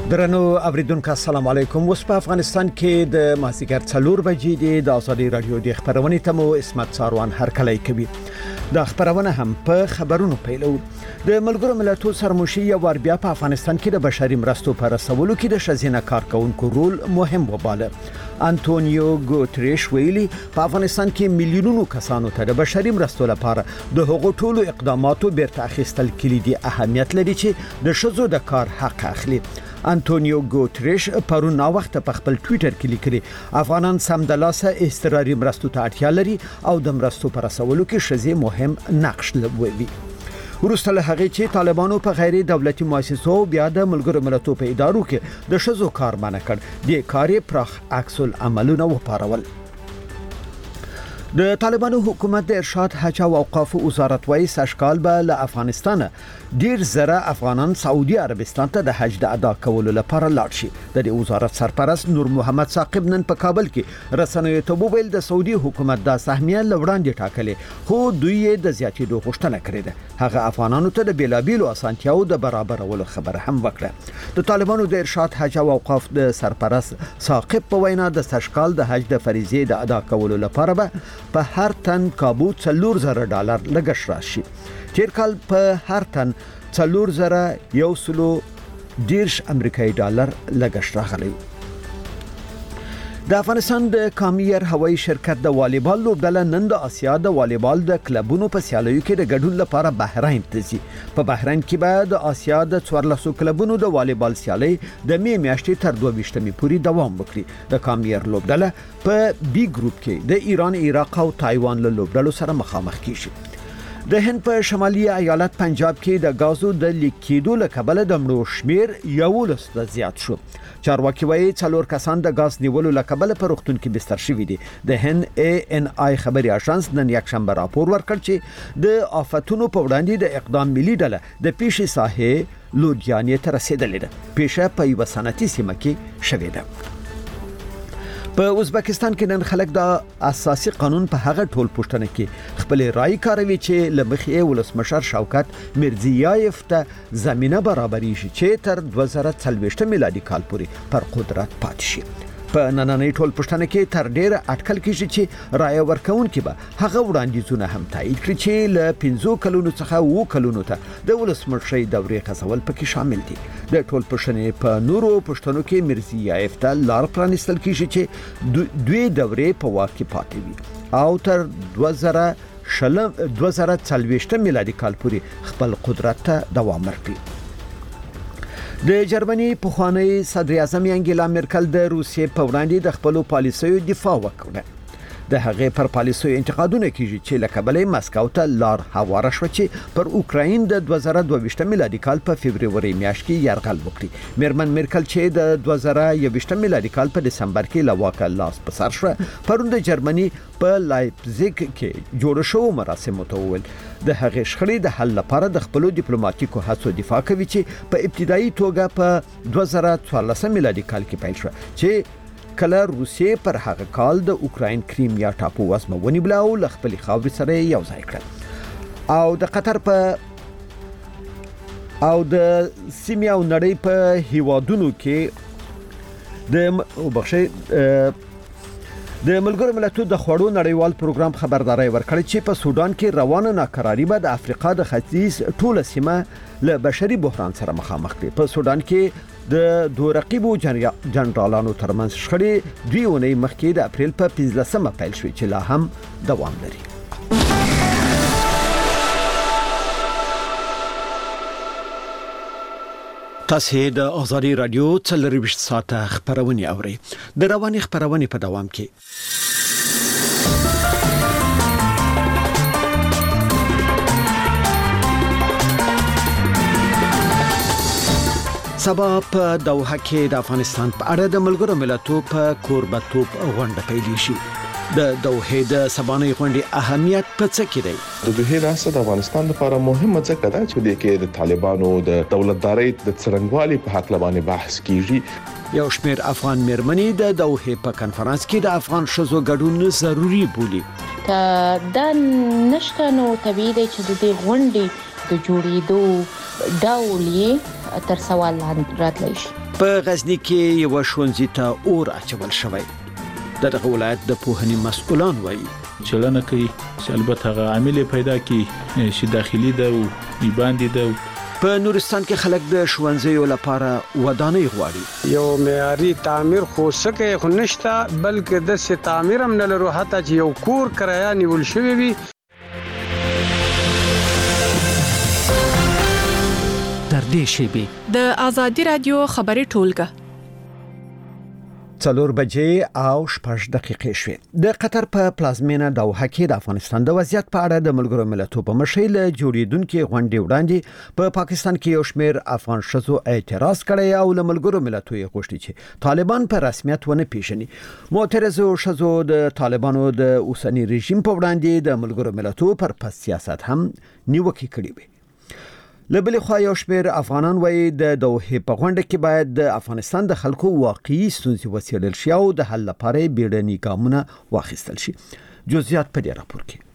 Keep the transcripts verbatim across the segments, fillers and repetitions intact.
درنو اوریدونکو السلام علیکم. اوس په افغانستان کې د مازیګر څلور بجې د د ازادي رادیو د خبرونې ته مو اسمت ساروان هرکلی کوي. د خبرونه هم په خبرونو پیلو. د ملګرو ملتونو سرمشي یو ور بیا په افغانستان کې د بشري مرستو پر رسولو کې د شزینه کارکونکو رول مهم وباله. انټونیو ګوتریش ویلي په افغانستان کې میلیونونو کسانو ته د بشري مرستو لپاره د هغو ټولو اقداماتو بیرته اخیستل کلیدي اهمیت لري چې د شزو د کار حق اخلي. انټونیو ګوتریش پرون نا وخت په خپل ټوئیټر کې لیکلي افغانان سمدلاسه استراري مرستو ته اړتیا لري او د مرستو پر رسولو کې شزي مهم نقش لوبوي. ورسته له هغه چې طالبانو په غیر دولتي مؤسسو بیا د ملګرو ملتونو په ادارو کې د شزو کار منع کړ، د کاري پراخ عکس العملونه وپارول. د طالبانو حکومت د ارشاد حج او اوقاف وزارت وایي سشکال به له افغانستان ډیر زره افغانان سعودي عربستان ته د حج د ادا کولو لپاره لاړ شي. د دې وزارت سرپرست نور محمد ثاقب نن په کابل کې رسنیو ته وویل د سعودي حکومت د سهمیه لوړاندې ټاکلې، خو دوی د زیاتېدو غوښتنه کړې ده. هغه افغانانو ته د بیلابیلو اسانتیاو د برابرولو خبره هم وکړه. د طالبانو د ارشاد حج او اوقاف د سرپرست ثاقب په وینا د سشکال د حج د فریضې د ادا کولو لپاره به په هر تن کابو څلور زره ډالر لګښت راشي. تیر کال په هر تن څلور زره یو سلو دیرش امریکایي ډالر لګښت راغلی. د افغانستان د کامیر هوایي شرکت د والیبال لوبډله نن د اسیا د والیبال د کلبونو په سیالیو کې د ګډون لپاره بحرین ته ځي. په بحرین کې به د اسیا د څوارلسو کلبونو د والیبال سیالي د می میاشتې تر دوه ویشتمې پورې دوام وکړي. د کامیر لوبډله په بی ګروپ کې د ایران، عراق او تایوان له لوبډلو سره مخامخ کیږي. د هند په شمالي ایالت پنجاب کې د غازو د لیکیدو له کبله د مړو شمیر یولس ته زیات شو. چارواکي وایي څلور کسان د غاز نیولو له کبله په روغتون کې بستر شوي دي. د هند ای ان آی خبري اژانس نن یکشنبه راپور ورکړ چې د آفتونو په وړاندې د اقدام ملي ډله د پیښې ساحې لودیانې ته رسیدلې ده. پیښه په یو صنعتي سیمه کې شوې ده. په ازبکستان کې نن خلک د اساسي قانون په هغه ټول پښتنه کې خپل رائے کاروي چې لمخې ولسمشر شوکت میرزیایف ته زمينه برابري شي چې تر دوه زره څلوېښت میلادي کال پورې پر قدرت پاتې شي. په نننۍ ټول پښتنه کې تر ډیره اټکل کیږي چې رائے ورکوونکي به هغه وړاندیزونه هم تایید کړي چې له پنځو کلونو څخه وو کلونو ته د ولسمشر دورې غزول پکې شامل دي. د ټول پښتنې په نورو پښتنو کې میرزیایف ته لار پرانستل کیږي چې دوی دورې په واک کې پاتې وي او تر دوه زره شلم دوه زره څلوېښت میلادي کال پورې خپل قدرت ته دوام ورکړي. د جرمني پخوانی صدر اعظم انګیلا مرکل د روسیې په وړاندې د خپل پالیسیو دفاع وکړه. د هغې پر پالیسیو انتقادونه کیږي چې له کبله مسکو ته لار هواره شو چې پر اوکراین د دوه زره دوه ویشت میلادي کال په فبرवरी میاشت کې یرغل وکړي. میرمن مرکل چې د دوه زره یوویشت میلادي کال په دسمبر کې له واکه لاس په سر شو، پرون د جرمني په لایپزیګ کې جوړ شو مراسمو ته وویل د هغې شخړې د حل لپاره د خپل ډیپلوماټیکو هڅو دفاع کوي چې په ابتدایي توګه په دوه زره څوارلس میلادي کال کې پیل شو چې کله روسیې پر هغه کال د اوکراین کریمیا ټاپو وسمه ونیوله او له خپلې خاورې سره یو ځای کړل. او د قطر په او د سیمې او نړۍ په هیوادونو کې د وبخښي د ملګرو ملتونو د خوړو نړیوال پروګرام خبرداري ورکړي چې په سودان کې روانه ناکراری به د افریقا د ختیځ ټوله سیمه له بشري بحران سره مخامخ کړي. په سودان کې د دوه رقیبو جنرالانو ترمنځ شخړې دوی اونۍ مخکې د اپریل په پنځلسمه پیل شوې چې لا هم دوام لري. تاسو د ازادي رادیو څلرویشت ساعته خبرونه اورئ. د رواني خبرونه په دوام کې سبا په دوحه کې د افغانستان په اړه د ملګرو ملتونو په کوربتوب غونډه پیل شي. د دوحه د سبانې غونډې اهمیت په څه کې دی؟ د دوحه ریاست د افغانستان لپاره مهمه ځکه ده چې د کې د طالبانو د دولتدارۍ د څرنګوالي په حق لبانې بحث کیږي. یو شمېر افغان مېرمنې د دوحه په کنفرانس کې د افغان ښځو ګډون ضروري بولي. که دا نشته نو طبیعي دی چې د دې غونډې د جوړېدو ډول یې تر سوال لاندې راتلی شي. په غزنی کې یو ښوونځي ته اور اچول شوی. دغه ولایت د پوهنې مسؤلان وایي چلنه کوي چې البته هغه عامل پیدا کی چې داخلي ده او باندې ده. په نورستان کې خلک د ښوونځیو لپاره ودانۍ غواړي. یو معیاري تعمیر خو سکه خو نشته بلکې د سي تعمیر هم نه لرو حتی چې یو کور کرایه نیول شوی وي. در دې شیبې د آزادي رادیو خبري ټولګه څلور بجې او شپږ دقیقې شوې. د قطر په پلازمینه دوحه کې د افغانستان د وضعیت په اړه د ملګرو ملتونو په مشرۍ له جوړیدونکو غونډې وړاندې په پاکستان کې یو شمېر افغان شذو اعتراض کړی او له ملګرو ملتونو یې غوښتي چې طالبان په رسمیت ونه پیژني. معترضو شذو د طالبانو د اوسنی رژیم په وړاندې د ملګرو ملتونو پر پس سیاست هم نیوکه کړې وي. لبلې خو یو شمېر افغانان وایي د دوحه په غونډه کې باید د افغانستان د خلکو واقعي ستونزې وڅېړل شي او د حل لپاره بیړني ګامونه واخیستل شي. جزئیات په دې راپور کې.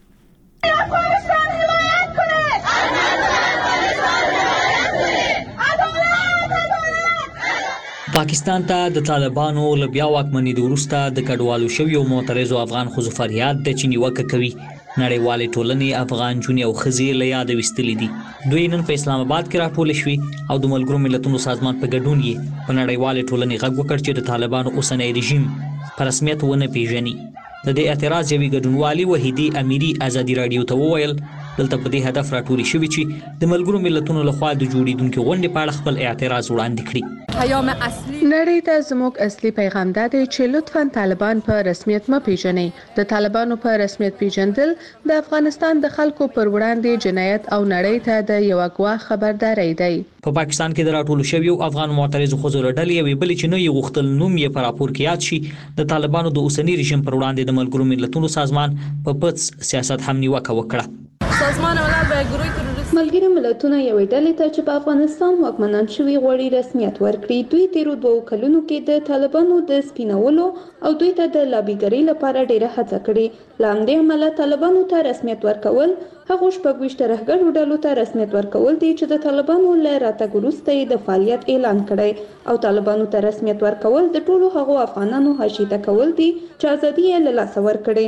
پاکستان ته د طالبانو له بیا واکمنۍ وروسته د کډوالو شویو معترضو افغان ښځو فریاد د چې نیوکه کوي. نړیوالې ټولنې افغان جونې او ښځې له یاده ویستلې دي. دوی نن په اسلام آباد کې راټول شوي او د ملګرو ملتونو سازمان په ګډون یې په نړیوالې ټولنې غږ وکړ چې د طالبانو اوسنی رژیم په رسمیت ونه پیژني. د دې اعتراض یوې ګډونوالي وحیدي امیري آزادي رادیو ته وویل دلته په دې هدف راټول شوي چې د ملګرو ملتونو لخوا د جوړیدونکو غونډې په اړه خپل اعتراض وړاندې کړي. پیام اصلي نړۍ ته زموږ اصلي پیغام دا دی چې لطفاً طالبان په رسمیت ما پیژنئ. د طالبانو په رسمیت پیژندل د افغانستان د خلکو پر وړاندې جنایت او نړۍ ته د یو غوا خبرداري دی. په پاکستان کې د راټول شویو افغان معترضو ښځو له ډلې یوې بلې چې نه یې غوښتل نوم یې په راپور کې یاد شي د طالبانو د اوسني رژیم پر وړاندې د ملګرو ملتونو سازمان په پڅ سیاست هم نیوکه وکړه. سازمان ملل به ګروي تروریست ملګري ملتونه یوې ډلې ته چې په افغانستان واکمنان شوي غواړي رسمیت ورکړي. دوی تیرو دوو کلونو کې د طالبانو د سپینولو او دوی ته د لابیګرۍ لپاره ډیره هڅه کړې. له همدې امله طالبانو ته رسمیت ورکول هغه شپږویشت ترهګرو ډلو ته رسمیت ورکول دي چې د طالبانو له راتګ وروسته یې د فعالیت اعلان کړی او طالبانو ته رسمیت ورکول د ټولو هغو افغانانو حاشیه کول دي چې ازادي یې له لاسه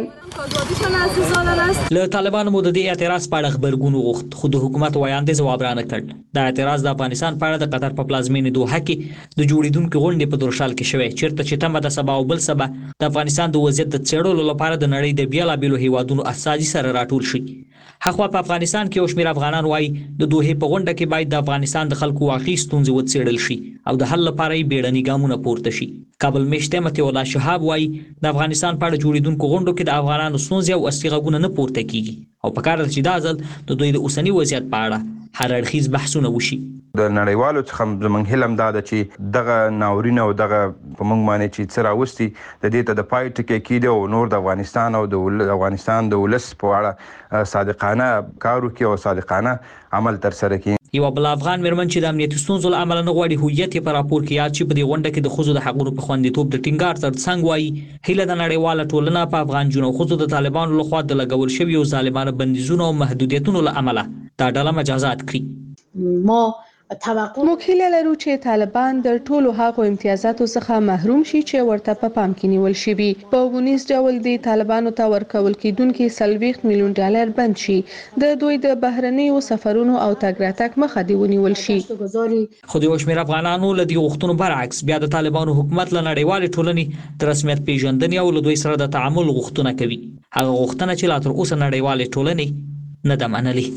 ورکړې. له طالبانو مو د دې اعتراض په اړه خبرګون وغوښت خو د حکومت وایاندې ځواب رانه کړ. دا اعتراض د افغانستان په اړه د قطر په پلازمینه دوحه کې د جوړیدونکو غونډې په دورشال کې شوی چیرته چې تمه د سبا او بل سبا د افغانستان د وضعیت د څېړلو لپاره د نړۍ د بیلابېلو هیوادونو اساسي سره راټول شي. هغه په افغانستان کې یو شمېر افغانان وایي د دوحه په غونډه کې باید د افغانستان د خلکو واقعي ستونزې وڅېړل شي او د حل لپاره یې بیړني ګامونه پورته شي. کابل میشته متي الله شهاب وایي د افغانستان په اړه جوړیدونکو غونډو کې د افغانانو ستونزې او اصلي غږونه نه پورته کیږي او په کار ده چې دا ځل د دوی د اوسني وضعیت په اړه هر اړخیز بحثونه وشي. د نړیوالو څخه زمونږ هیله هم دا ده چې دغه ناورین او دغه په موږ باندې چې څه راوستي د دې ته د پای ټکی کېدی او نور د افغانستان او د افغانستان د ولس په اړه صادقانه کار وکړي او صادقانه عمل ترسره کړي. یو بل افغان مېرمن چې د امنیتي ستونزو له امله نه غواړي هویت یې په راپور کې یاد شي په دې غونډه کې د ښځو د حقونو په خوندیتوب د ټینګار ترڅنګ وایي هیله د نړیواله ټولنه په افغان جنو ښځو د طالبانو لخوا د لګول شویو ظالمانه بندیزونو او محدودیتونو له امله دا ډله مجازات کړي. ما موږ هیله لرو چې طالبان د ټولو هغو امتیازاتو څخه محروم شي چې ورته په پام کې نیول شوي. په ونیز ډول د طالبانو ته ورکول کېدونکي څلوېښت میلیون ډالر بند شي. د دوی د بهرنیو سفرونو او تګ راتګ مخه دې ونیول شي. خو د یو شمېر افغانانو له دې غوښتنو برعکس بیا د طالبانو حکومت له نړیوالې ټولنې د رسمیت پیژندنې او له دوی سره د تعامل غوښتنه کوي. هغه غوښتنه چې لا تر اوسه نړیوالې ټولنې نه ده منلې.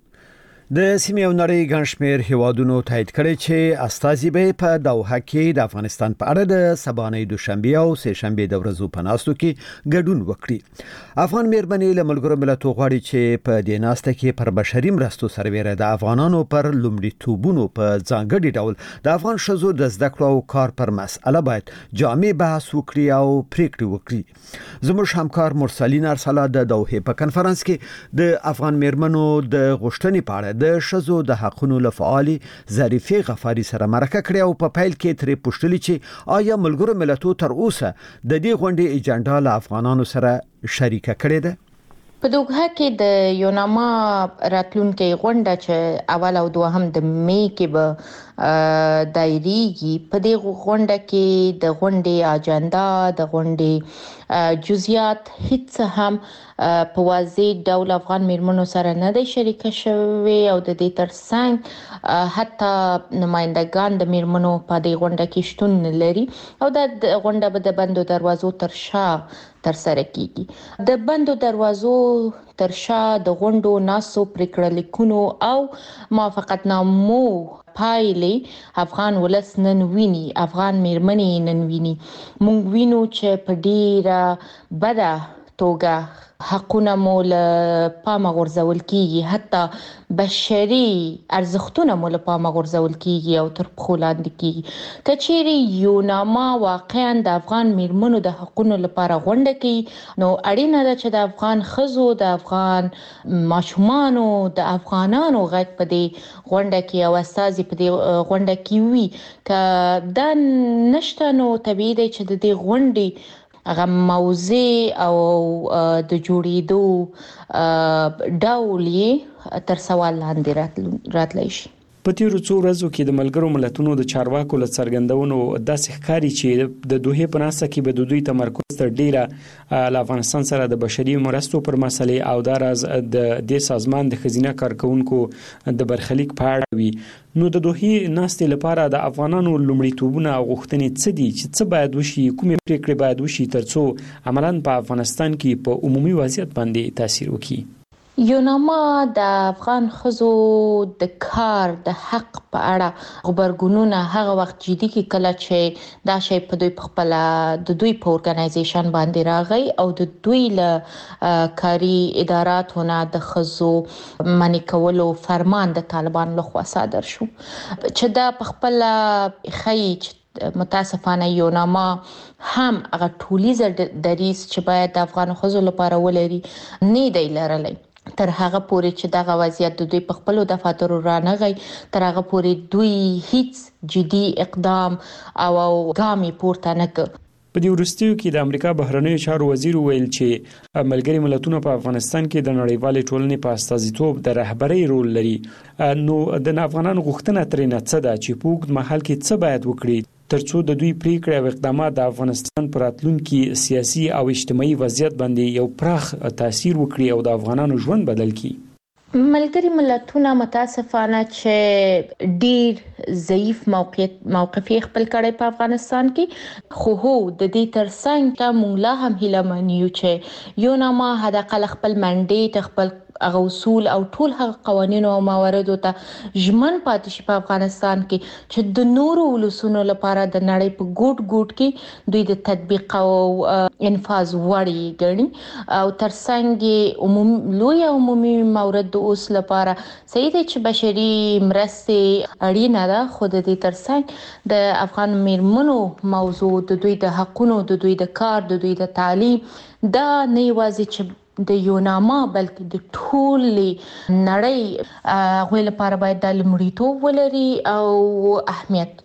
د سیمې او نړۍ ګڼ شمېر هیوادونو تایید کړی چې استازي به په دوحه کې د افغانستان په اړه د سبانۍ دوشنبه او سه شنبه د ورځو په ناستو کې ګډون وکړي. افغان مېرمنې له ملګرو ملتونو غواړي چې په دې ناسته کې پر بشري مرستو سربېره د افغانانو پر لومړیتوبونو په ځانګړي ډول د افغان ښځو د زده کړو او کار پر مسأله باید جامع بحث وکړي او پریکړې وکړي. زموږ همکار مرسلین ارسلا د دوحه په کنفرانس کې د افغان مېرمنو د غوښتنې په اړه د ښځو د حقونو له فعالي ظریفې غفاري سره مرکه کړې او په پیل کې ترې پوښتلې چې آیا ملګرو ملتونو تر اوسه د دې غونډې ایجنډا له افغانانو سره شریکه کړې ده؟ په دوحه کې د یوناما راتلونکي غونډه چې اول او دوهم د می کې به دایریږي. په دې غونډه کې د غونډې اجنډا د غونډې جزئیات هیڅ هم په واضح ډول افغان میرمنو سره نه دی شریک شوی او د دې ترڅنګ حتی نمائندگان د میرمنو په دې غونډه کې شتون لري او د غونډه به د بندو دروازو تر شا تر سره کیږي. د بندو دروازو تر شا د غونډو ناسو پریکړه لیکونو او موافقتنامو پایلې افغان ولس نن ویني، افغان میرمنې نن ویني. مونږ وینو چې په ډیره بده توګه حقونه مول پامه غورځول کیږي، حتی بشري ارزښتونه مول پامه غورځول کیږي او تر پخو لاندې کیږي. کچېری یو نامه واقعا د افغان میرمنو د حقونو لپاره غونډه کوي، نو اړینه ده چې د افغان ښځو، د افغان ماشومانو، د افغانانو غږ په دې غونډه کې او استازي په دې غونډه کې وي. که دا نشته نو طبیعي دی چې د دې غونډې هغه موضوع او د جوړېدو ډول یې تر سوال لاندې راتلی شي. په تیرو څو ورځو کې د ملګرو ملتونو د چارواکو له څرګندونو داسې ښکاري چې د دوحې په ناسته کې به د دوی تمرکز تر ډیره له افغانستان سره د بشري مرستو پر مسلې او د راز د دې سازمان د خزینه کارکونکو د برخلیک په اړه وي. نو د دوحې ناستې لپاره د افغانانو لومړیتوبونه او غوښتنې څه دي چې څه باید وشي، کومې پریکړې باید وشي ترڅو عملاً په افغانستان کې په عمومي وضعیت باندې تاثیر وکړي؟ یو نامه د افغان ښځو د کار د حق په اړه خبرګونونه هغه وخت جدي کې کله چې دا شی په دوی په خپل د دوی په اورګنایزیشن باندې راغی او د دوی له کاري اداراتونه د ښځو منع کولو فرمان د طالبان لخوا صادر شو، چې دا په خپل خی متاسفانه یو نامه هم هغه ټولیزه دریز چې باید د افغان ښځو لپاره ولري نه دی لرلی. تر هغه پورې چې دغه وضعیت د دوی په خپل دفاترو رانغی، تر هغه پورې دوی هیڅ جدي اقدام او ګامي پورته نه کړ. په دې وروستیو کې د امریکا بهرنیو چارو وزیر ویل چې ملګري ملتونه په افغانستان کې د نړیوالې ټولنې په استازیتوب د رهبرۍ رول لري. نو د افغانانو غوښتنه ترې نه څه ده چې په اوږد مهال کې څه باید وکړي ترڅو د دوی پریکړې او اقدامات د افغانستان پر راتلونکي سیاسي او اجتماعي وضعیت باندې یو پراخ تاثیر وکړي او د افغانانو ژوند بدل کړي؟ ملګري ملتونه متاسفانه چې ډیر ضعیف موقعیت موقف خپل کړي په افغانستان کې، خو هو د دې ترڅنګ موږ لا هم هیله منو چې یو نامه حداقل خپل منډیټ خپل هغه اصول او ټول هغه قوانين او موارد ته ژمن پاتې شي په افغانستان کې چې د نورو ولسونو لپاره د نړۍ په ګوټ ګوټ کې دوی د تطبیق او انفاذ وړي ګڼي او ترڅنګ عمومي لوی عمومي موارد د اوس لپاره صحیح دي چې بشري مرستې اړینه ده، خو د دې ترڅنګ د افغان میرمنو موضوع د دوی د حقونو، د دوی د کار، د دوی د تعلیم دا نه یوازې چې د یو نامه بلکې د ټولې نړۍ غوې لپاره باید د لومړیتوب ولري او اهمیت.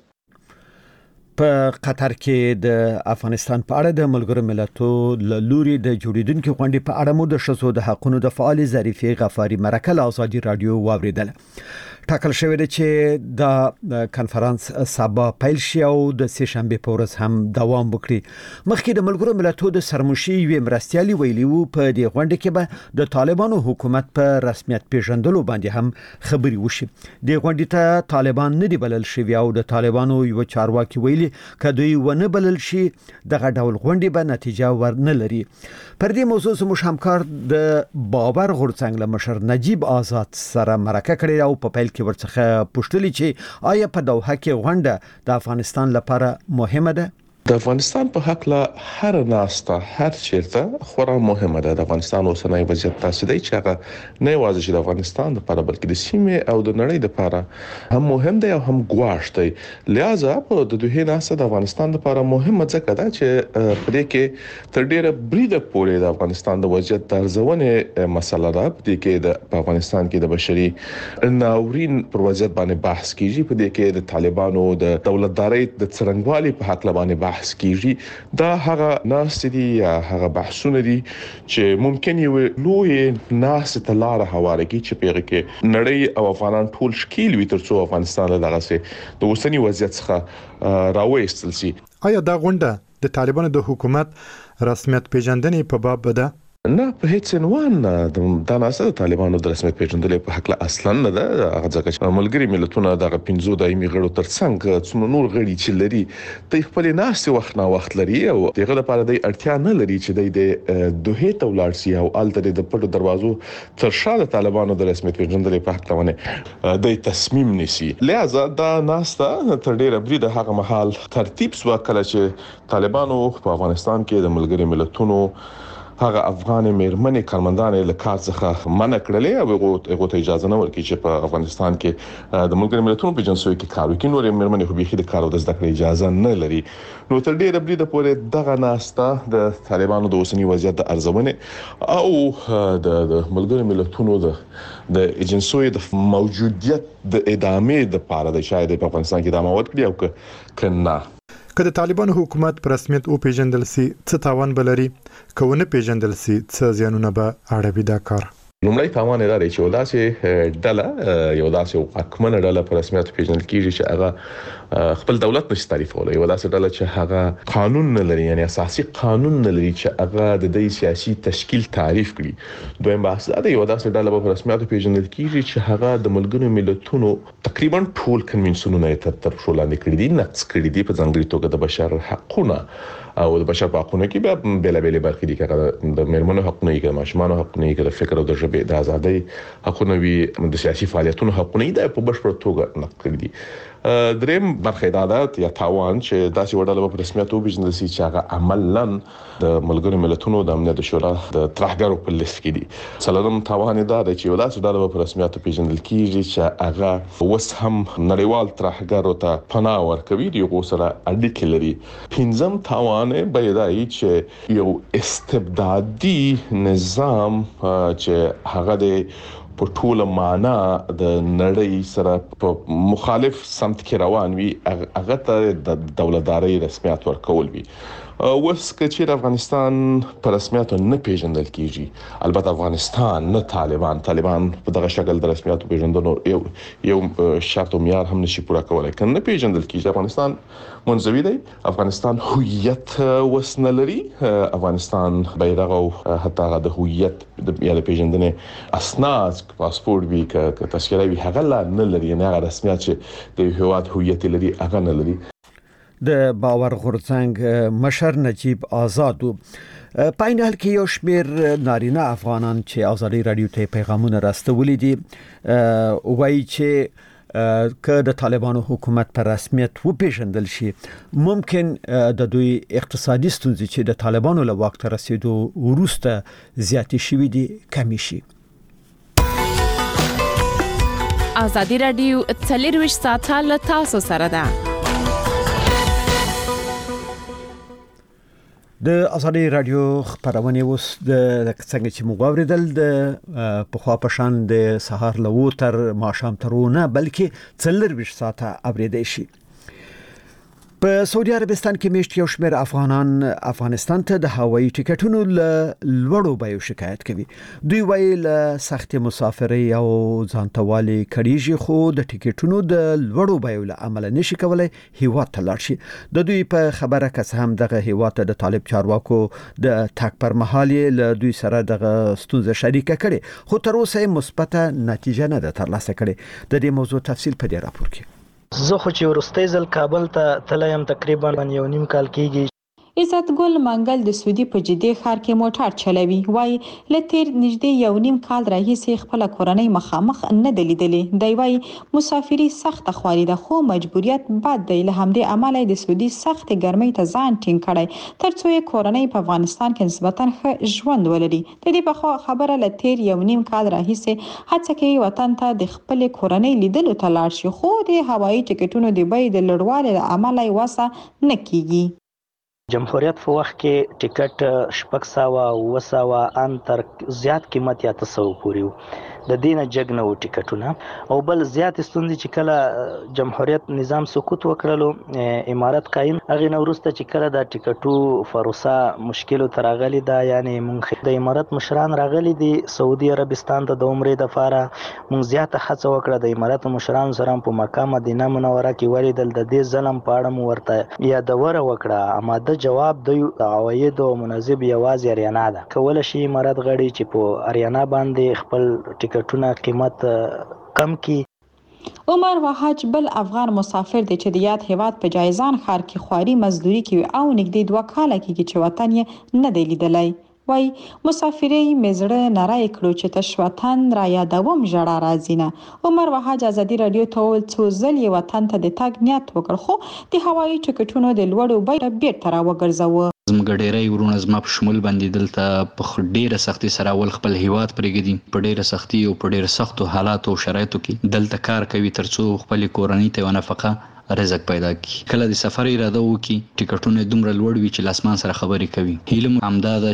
په قطر کې د افغانستان په اړه د ملګرو ملتونو لوري د جوړیدونکو غونډې په اړه مو د شذو د حقونو د فعال ظریفي غفاری مرکه ازادي رادیو واوریدل. ټاکل شوی دی چې دا کانفرنس سبا پیل شي او د سه شنبه په ورځ هم دوام وکړي. مخکې د ملګرو ملتونو د سرمشي یو مرستيالي ویلي وو په دې غونډه کې به د طالبانو حکومت په رسمیت پیژندلو باندې هم خبري وشي. د غونډې ته طالبان نه دی بلل شوی او د طالبانو یو چارواکي ویلي کدوې ونه بلل شي دغه ډول غونډې به نتیجه ورنه لري. پر دې موضوع زموږ همکار د بابر غورڅنګ له مشر نجیب آزاد سره مرکه کړې او په پیل کې ورڅخه پوښتنه چې آیا په دوحه کې غونډه د افغانستان لپاره مهمه ده؟ د افغانستان په حق لا هر ناسته هر چیرته خورا مهمه ده. د افغانستان اوسنۍ وضعیت تاسو دی چې هغه نه یوازې د افغانستان لپاره بلکې د سیمې او د نړۍ لپاره هم مهم دی او هم ګواښ دی. لہذا په د دوه ناسته د افغانستان لپاره مهمه ځکه ده چې په دې کې تر ډیره بریده پورې د افغانستان د وضعیت ترځونه مسله ده. په دې کې د افغانستان کې د بشري ناورین پر وضعیت باندې بحث کیږي. په دې کې د طالبانو د دولتدارۍ د څرنګوالي په حق باندې بحث کیږي دا هغه ناس دي یا هغه بحثونه دي چې ممکن یو لوی ناس ته لار هواره کی چې پیغه کې نړۍ او افغانان ټول شکیل وي ترڅو افغانستان له دغه سه د اوسنی وضعیت څخه راوېستل شي. آیا دا غونډه د طالبانو د حکومت رسمیت پیژندنې په باب ده؟ نه په هیڅ عنوان د ناسا د طالبانو د رسمیت پیژندلې په حق له اصلا نه ده. هغه ځکه چې ملګری ملتونه د پنځو دایمي غړو ترڅنګ څومره نور غړي چې لري د خپل ناس وخت نه وخت لري او دغه لپاره د اړتیا نه لري چې د دوه ته ولاړ شي او الته د پټو دروازو تر شاله طالبانو د رسمیت پیژندلې په حق له د تصمیم نیسي. لہذا دا ناسا تر ډیره بریده هغه محل ترتیب سو کله چې طالبانو په افغانستان کې د ملګری ملتونو هغه افغان میرمنې کارمندانې له کار څخه منع کړلې او هغه ته اجازه نه ورکړي چې په افغانستان کې د ملګری ملتونو په جنسوي کې کار وکړي. نور میرمنې خو به د کار او د زده کړې اجازه نه لري. نو تر ډیره بریده پورې دغه ناستا د طالبانو د اوسنی وضعیت د ارزونه او د ملګری ملتونو د د جنسوي د موجودیت د ادامې د لپاره د شاید په افغانستان کې د اموات کړي او کنه که د طالبانو حکومت په رسمیت او پیژندل سي څه تاوان بلري کونه پیژندل سي څه زیانونه به اړوي دا کار. لومړی تاوان لري چې وداسې ډله یو داسې حکومت ډله په رسمیت پیژندل کیږي چې هغه خپل دولت نشي تعریفولای. یو داسې ډله چې هغه قانون نه لري یعنی اساسي قانون نه لري چې هغه د دې سیاسي تشکیل تعریف کړي. دویم بحث دا یو داسې ډله په رسمیت پیژندل کیږي چې هغه د ملګرو ملتونو تقریبا ټول کنونسیونونه تر شو لاندې کړی دي نقض کړی دي په ځانګړي توګه د بشر حقوقونه او د بشر حقوقونه کې به بل بل برخې دي چې د میرمنو حقوقونه کې د ماشومانو حقوقونه کې د فکر او د ژبې د ازادۍ حقوقونه وي د سیاسي فعالیتونو حقوقونه د په بشپړ توګه نقض کړی دي. دریم برخه عدالت یا تاوان چې داسې وړاندې په رسمیت او بجنس چې هغه عملاً د ملګرو ملتونو د امنیت شورا د ترهګرو په لیست کې دي. څلورم تاوان دا دی چې یو داسې ډله په رسمیت پیژندل کیږي چې هغه وس هم نړیوال ترهګرو ته پناه ورکوي دی او سره اړیکې لري. پنځم تاوان به دا چې یو استبدادي نظام چې هغه د په ټوله معنا د نړۍ سره په مخالف سمت کې روان وي هغه ته د دولتداري رسمیت ورکول وي. اوس چې افغانستان په رسمیت نه پیژندل کیږي البته افغانستان نه طالبان طالبان په دغه شکل د رسمیت پیژندنو یو یو شرط او معیار هم نشي پوره کولای. کنه پیژندل کیږي افغانستان منځوي دی. افغانستان هویت وسنه لري. افغانستان بیرغ او حتی د هویت یا د پیژندنې اسناد پاسپورت وی ک تشکیل وی هغه لا نه لري. نه رسمیت چې د هویت هویت لري هغه نه لري. د باور غورځنګ مشر نجیب آزاد په این حال کې یو شمېر نارینه افغانان چې آزادي رادیو ته پیغامونه راستولي دي وایي چې که د طالبانو حکومت پر رسمیت و پیژندل شي ممکن د دوی اقتصادي ستونزې چې د طالبانو له واک ته رسیدو وروسته زیاتې شوي دي کمی شي. آزادي رادیو څلور ساعته له تاسو سره ده. د آزادي رادیو خبرونه اوس د څنګه چې موږ اوریدل د په خوا پشان د سهار له تر ماښام ترونه بلکې څلور ساعته اوریدل شي. په سعودي عربستان کې میشت یو شمېر افغانان افغانستان ته د هوایي ټیکټونو لوړو بیو شکایت کوي. دوی وایي له سخت مسافرۍ او ځانتوالي کړيږي خو د ټیکټونو د لوړو بیو له عمل نشي کولای هیواد ته لاړ شي. د دوی په خبره کس هم دغه هیواد ته د طالب چارواکو د تک پر مهال له دوی سره دغه ستونزه شریکه کړي خو تر اوسه مثبته نتیجه نه ده ترلاسه کړې. د دې موضوع تفصیل په دې راپور کې. زه خو چې ورستۍ ځل کابل ته تلایم تقریبا یو نیم کال کېږي. عزت ګل منګل د سعودي په جدي ښار کې موټر چلوي. وای ل تیر نږدې یو نیم کال راهیسې خپل کورنۍ مخامخ نه دلیدلې. دی وای مسافری سخت خواري ده خو مجبوریت بد دی. له همدې عمله د سعودي سخت ګرمۍ ته ځان ټینګ کړی ترڅو یې کورنۍ په افغانستان کې نسبتا ښه ژوند ولري. د دې په خبره ل تیر یو نیم کال راهیسې هڅه کوي وطن ته د خپل کورنۍ لیدلو ته لاړ شي خو د هوایي ټیکټونو د بیې د لوړوالي له عمله وسه نه کیږي. جمهوریت په وخت کې ټیکټ شپږ سوه اوه سوه ان تر زیات قیمت یا تاسو پورې د دینه جګ نه و ټیکټونه او بل زیات ستوندې چې کله جمهوریت نظام سقوط وکړلو امارت قائم هغه نو ورسته چې کله د ټیکټو فروسا مشکل ترغلي دا یعنی مونږ د امارت مشران راغلي دي سعودي عربستان ته د عمرې د فاره مونږ زیاته هڅه وکړه د امارت مشران سره په مکه مدینه منوره کې ولیدل د دې ظلم په اړه مو ورته یادونه وکړه اماده جواب د عواید او مناسب یوازې اریانا ده کول شي امارت غړي چې په اریانا باندې خپل ټیکټونه قیمت کم کی عمر وحاج بل افغان مسافر دی چې د یاد هیواد په جایزان ښار کې خواري مزدوري کوي او نږدې دوه کاله کېږي چې وطن یې نه دی لیدلی وای مسافرې مزړه نارای کړو چې تشوتن را یادوم ژړا راځي نه عمر وحاج ازادي رادیو ته ول څو ځل یې وطن ته د تاګ نیت وکړ خو د هوایي ټکټونو د لوړو بیه بیرته را وګرځاوه زموږ ډیری ورونه زما په شمول باندې دلته په ډیره سختي سره ول خپل هیواد پرېږدي په ډیره سختي او په ډیره سختو حالاتو او شرایطو کې دلته کار کوي ترڅو خپل کورنۍ ته ونفقه رزق پیدا کی کله د سفر اراده وکي ټیکټونه دومره لوړ وي چې لاسمان سره خبرې کوي هیله همدا ده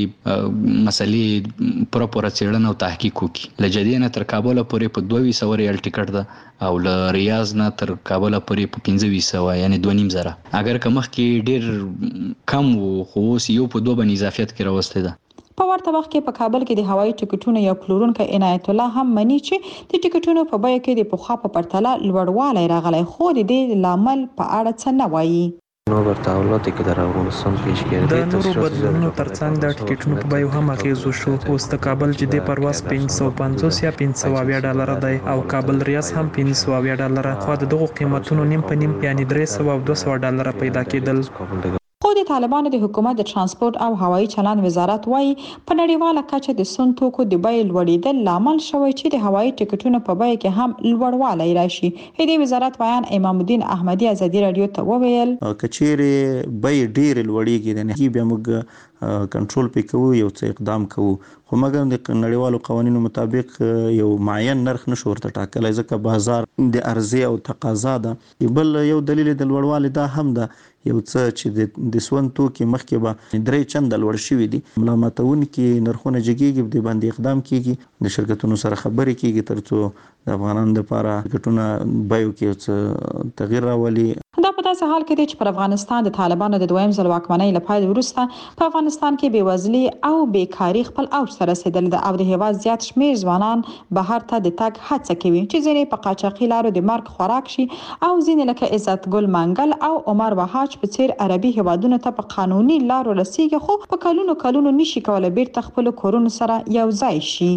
چې مسلې پوره پوره څېړنه او تحقیق وکي له جدې نه تر کابل پورې په دوه سوه ریال ټیکټ ده او له ریاض نه تر کابل پورې په پنځه سوه یعنی دوه نیم زره اگر که مخکې ډیر کم وو خو اوس یو په دوه باندې اضافیت کې راوسته ده په ورته وخت کې په کابل کې د هوایي ټکټونو یو پلورونکی عنایت الله هم مني چې د ټکټونو په بیه کې د پخوا په پرتله لوړوالی راغلی خو د دې لامل په اړه څه نه وایي نو ورتاولات کې د افغانستان پیش کړي د نورو بدلونونو ترڅنګ د ټکټونو په بیه هم اغیز وشو اوس د کابل جدي پرواز پنځه سوه پنځوس یا پنځه سوه اویا ډالر دی او کابل ریاض هم پنځه سوه اویا ډالر خو د دغو قیمتونو نیم په نیم یعنی درې سوه او دوه سوه ډالر پیدا کېدل خو د طالبانو د حکومت د ترانسپورت او هوایي چلند وزارت وايي په نړیواله کچه د سون توکو د بیې لوړېدل لامل شوی چې د هوایي ټکټونو په بیه کې هم لوړوالی راشي د وزارت بیان امام الدین احمدي ازادي رادیو ته وویل کچېره بیې ډېر لوړېږي د نه بیا موږ کنټرول پې کوو یو څه اقدام کوو خو مګر د نړیوالو قوانینو مطابق یو معین نرخ نشو ورته ټاکلی ځکه بازار د عرضې او تقاضا ده بل یو دلیل د لوړوالي دا هم ده یو څه چې د سون توکي مخکې به درې چنده لوړ شوي دي ملامتونکي نرخونه جګیږي د باندې اقدام کیږي د شرکتونو سره خبرې کیږي ترڅو د افغانانو لپاره ټکټونه بیو کې څه تغیر راولي دا په داسې حال کې دی چې پر افغانستان د طالبانو د دویم ځل واکمنۍ له پیل وروسته په افغانستان کې بېوزلي او بیکاري خپل اوج ته رسېدل ده او د هېواد زیات شمېر ځوانان بهر ته د تګ هڅه کوي چې ځینې په قاچاقي لارو د مرګ خوراک شي او ځینې لکه عزت ګل منګل او عمر وحاج په څېر عربي هېوادونو ته په قانوني لارو رسېږي خو په کلونو کلونو نشي کولی بیرته خپلو کورونو سره یو ځای شي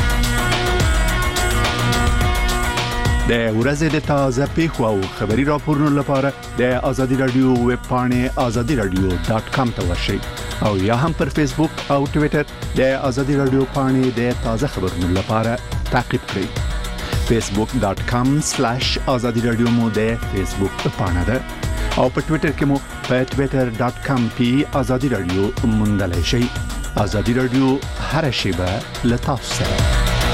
د ورځې د تازه پیښو او خبري راپورونو لپاره د ازادي رادیو ویب پاڼې ازادي رادیو ډاټ کام ته ورشئ او یا هم پر فیسبوک او ټوئیټر د ازادي رادیو پاڼې د تازه خبرونو لپاره تعقیب کړئ فیسبوک ډاټ کام سلیش ازادي رادیو مو د فیسبوک پاڼه ده او په ټوئیټر کې مو په ټوئیټر ډاټ کام پی ازادي رادیو موندلای شئ ازادي رادیو هر شیبه له تاسو سره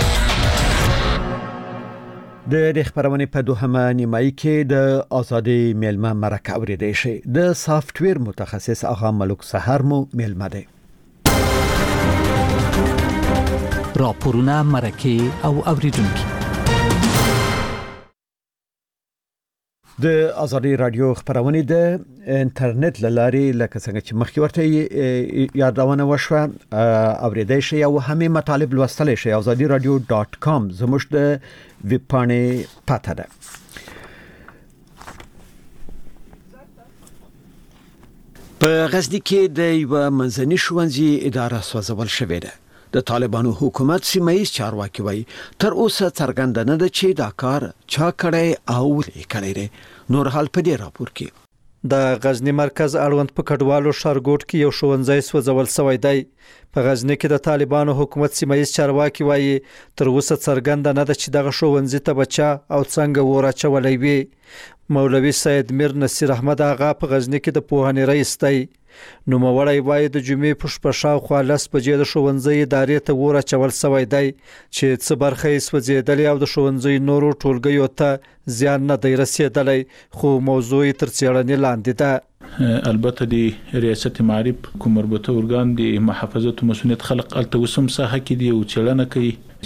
د د خبرونې په دوهمه نیمایي کې د ازادي میلمه مرکه اوریدای شي د سافټویر متخصص آغا ملک سحر مو میلمه دی راپورونه مرکه او اوریدونکو د ازادي رادیو خبرونه د انټرنیټ لارې لکه څنګه چې مخکې ورته یادونه وشوه اوریدای شي او همې مطالب لوستلی شي ازادي رادیو ډاټ کام زموږ د ویب پاڼې پته ده په غزني کې د یو منځني ښوونځي اداره سوځول شوې ده د طالبانو حکومت سیمایي چارواکي وایي تر اوسه څرګنده نه ده چې دا کار چا کړی او لیکلی دی نور حال په دې راپور کې د غزنی مرکز اړوند په کډوالو ښارګوټ کې یو ښوونځی سوځول شوی دی په غزنی کې د طالبانو حکومت سیمایي چارواکي وایي تر اوسه څرګنده نه ده چې دغه ښوونځي ته بچا او څنګه ور اچولی وي مولوي سید میر نصیر احمد آغا په غزنی کې د پوهنې رئیس دی نو موړی وای د جمعې په شپه شاوخوا لس بجې د ښوونځي ادارې ته ور اچول شوی دی چې څه برخه یې سوځېدلې او د ښوونځي نورو ټولګیو ته زیان نه دی رسېدلی خو موضوع یې تر څېړنې لاندې ده البته د ریاست معارف کوم مربوطه ارګان د محافظت او مسؤلیت خلق الته وسم ساحه کې دی او څېړنه کوي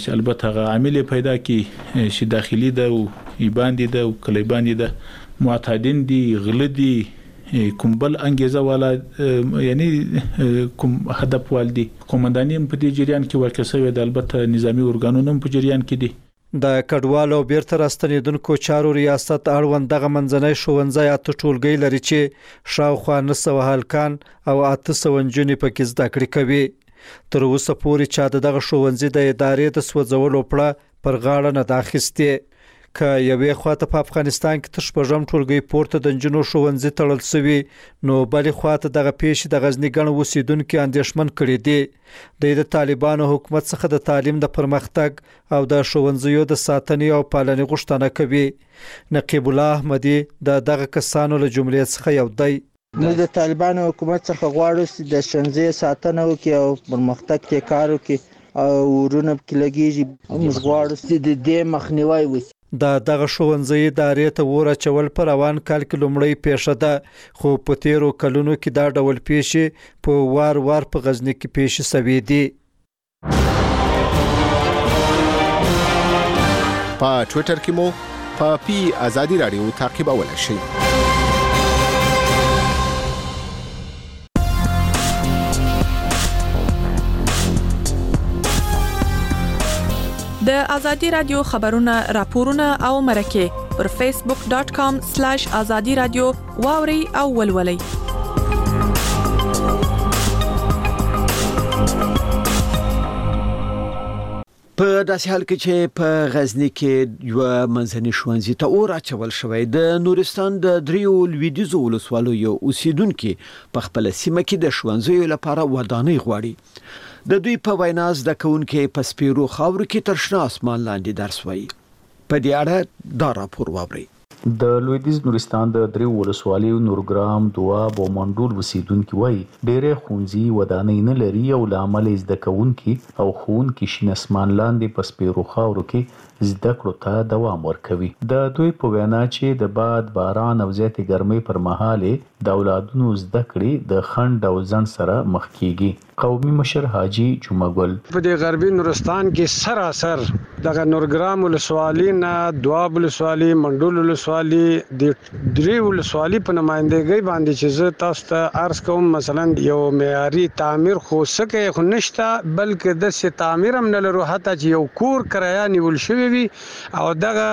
چې البته هغه عامل پیدا کی چې داخلي ده او ایباندې ده او کلیباندې ده معتادین دي غلدي کوم بل انګیزه والا یعنی کوم هدف والدي قومندانیم په دې جریان کې ورکسوي د البته نظامی ارګانونو په جریان کې دي د کډوالو بیرته راستنیدونکو چارو ریاست اړوند دغه منځنۍ ښوونځی اته ټولګي لري چې شاوخوا نسو هلکان او اته سو نجونې پکې زده کړې کوي تر اوسه پورې چې دغه ښوونځی د ادارې د سوځولو پړه پر غاړه نه داخسته که یوې خواته په افغانستان کې تر شپږم ټولګي پورته د جنونو ښوونځي تړل شوی نو بلې خواته دغه پیښې د غزنی ګڼ اوسیدونکو اندېښمن کړي دي د طالبانو حکومت څخه د تعلیم د پرمختګ او د ښوونځیو د ساتنې او پالنې غوښتنه کوي نقیب الله احمدي د دغه کسانو له جملې څخه یو دی موږ د طالبانو حکومت څخه غواړو چې د ښوونځي ساتنه وکړي او پرمختګ ته کار وکړي او ورونه کې لګیږي موږ غواړو چې د دې مخنیوي وشي د دغه ښوونځي ادارې ته ور اچول پر روان کال کې لومړی پیښه ده خو په تیرو کلونو کې دا ډول پیښې په وار وار په غزنی کې پیښې شوې دي په ټوئیټر کې مو په پی آزادی رادیو تعقیبولای شئ د ازادي رادیو خبرونه راپورونه او مرکه پر فیسبوک ډاټ کام سلاش ازادي رادیو واوري او ولولي په داسې حال کې چې په غزنی کې یو منځني ښوونځي ته اور اچول شوی د نورستان د دریو لویدیزو ولسوالیو اوسیدونکو په خپل سیمه کې د ښوونځیو لپاره ودانۍ غواړي د دوی په وینا زده کوونکو په سپیرو خاورو کې تر شنه اسمان لاندې درس وایي په دې اړه دا راپور واوري د لویدیز نورستان د دریو ولسوالیو نورګرام دواب او منډول وسیدونکو وایي ډېرې ښوونځي ودانۍ نه لري او لامل زده کوونکو او ښوونکو شنه اسمان لاندې په سپیرو خاورو کې زده کړو ته دوام ورکوي د دوی په وینا چې د باد باران او زیاتې ګرمۍ پر مهال د اولادونو زده کړې د خند او ځن سره مخ کیږي قومي مشر حاجی جمعګل په د غربي نورستان کې سراسر د نورګرام ولسوالۍ نه دواب ولسوالۍ منډول ولسوالۍ د درې ولسوالۍ په نمائندګۍ باندې چې زه تاسو ته عرض کوم مثلا یو معیاري تعمیر خو سکه خو نشته بلکې د سي تعمیر هم نه لرو حتی چې یو کور کرایه نیول شوی وي او دغه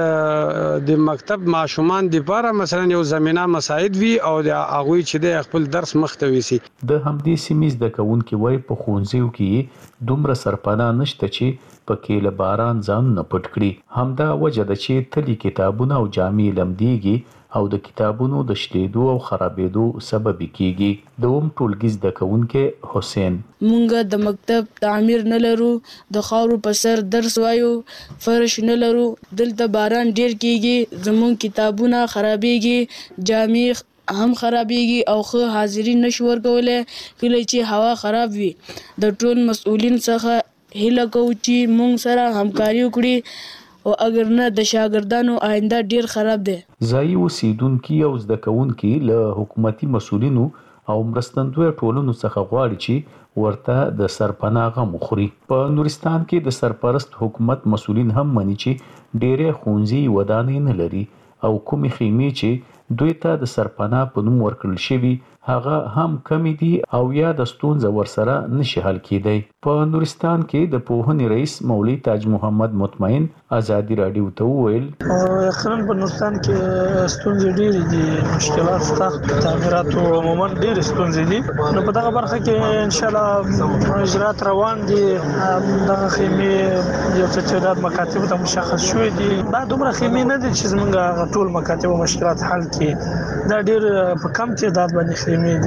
د مکتب ماشومان د لپاره مثلا یو زمينه مساعد وي او د هغه چې د خپل درس مختوي سي د همدې سیمې د کوونکو وای په خونځیو کې دومره سرپناه نشته چې پکې له باران ځان نه پټ کړي همدا وجه ده چې تلي کتابونه او جامې لمديږي او د کتابونو د شلیدو او خرابېدو سبب کیږي د اوم ټولګیز د کوونکو حسین مونږ د مکتب تعمیر نه لرو د خاورو په سر درس وایو فرش نه لرو دلته باران ډیر کیږي زمون کتابونه خرابېږي جامې هم خرابېږي او خو حاضرین نشو ورکولای کله چې هوا خراب وي د ټول مسؤلین څخه هیله کوو چې مونږ سره همکاري وکړي او اگر نه د شاګردانو آینده ډیر خراب دی ځای اوسیدونکو او زده کوونکو له حکومتي مسؤلینو او مرستندوی ټولنو څخه غواړي چې ورته د سرپناه غم خوري په نورستان کې د سرپرست حکومت مسؤلین هم مني چې ډېرې ښوونځي ودانۍ نه لري او کومې خیمې چې دوی ته د سرپناه په نوم ورکړل شوی هغه هم کمی دي او یا د ستونزه ورسره نشي حل کېدی په نورستان کې د پوهنې رئیس مولوی تاج محمد مطمئن ازادي رادیو ته وویل اخرن په نورستان کې ستونزې ډېرې دي مشکلات شته تعمیراتو عموما ډېرې ستونزې دي نو په دغه برخه کې ان شاء الله اجرات روان دي دغه خیمې یو څه تعداد مکاتب ته مشخص شوې دي دا دومره خیمې نه دي چې زموږ ټول مکاتب او مشکلات حل کړي دا ډېر په کم تعداد باندې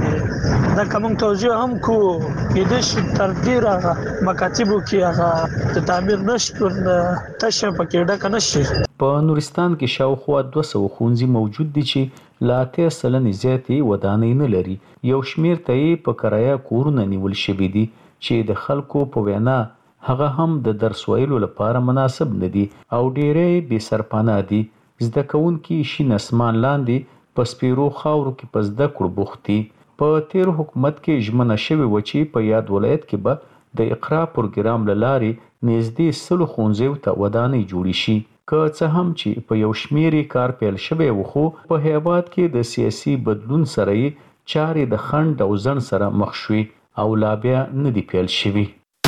دا کوم توجیه هم کو کې د شي تر ډیره مکاتبو کې هغه د تعمیر نشټون تشه پکې ډکه نشي په نورستان کې شاوخوا دوه سوه ښوونځي موجود دي چې لا اتیا سلنې زیاتې ودانۍ نه لري یو شمیر ته یې په کرایه کورونه نیول شوي دي چې د خلکو په وینا هغه هم د درس ویلو لپاره مناسب نه دي او ډېرې بې سرپناه دي زده کوونکي شین اسمان لاندې په سپیرو خاورو کې په زده کړو بوختي په تیر حکومت کې ژمنه شوې و چې په یاد ولایت کې به د اقرا پروګرام له لارې نږدې سلو ښوونځیو ته ودانۍ جوړې شي. که څه هم چې په یو شمېر کار پیل شوی و، خو په هیواد کې د سیاسي بدلون سره یې چارې د خنډ او ځنډ سره مخ شوې او لا بیا نه دي پیل شوي.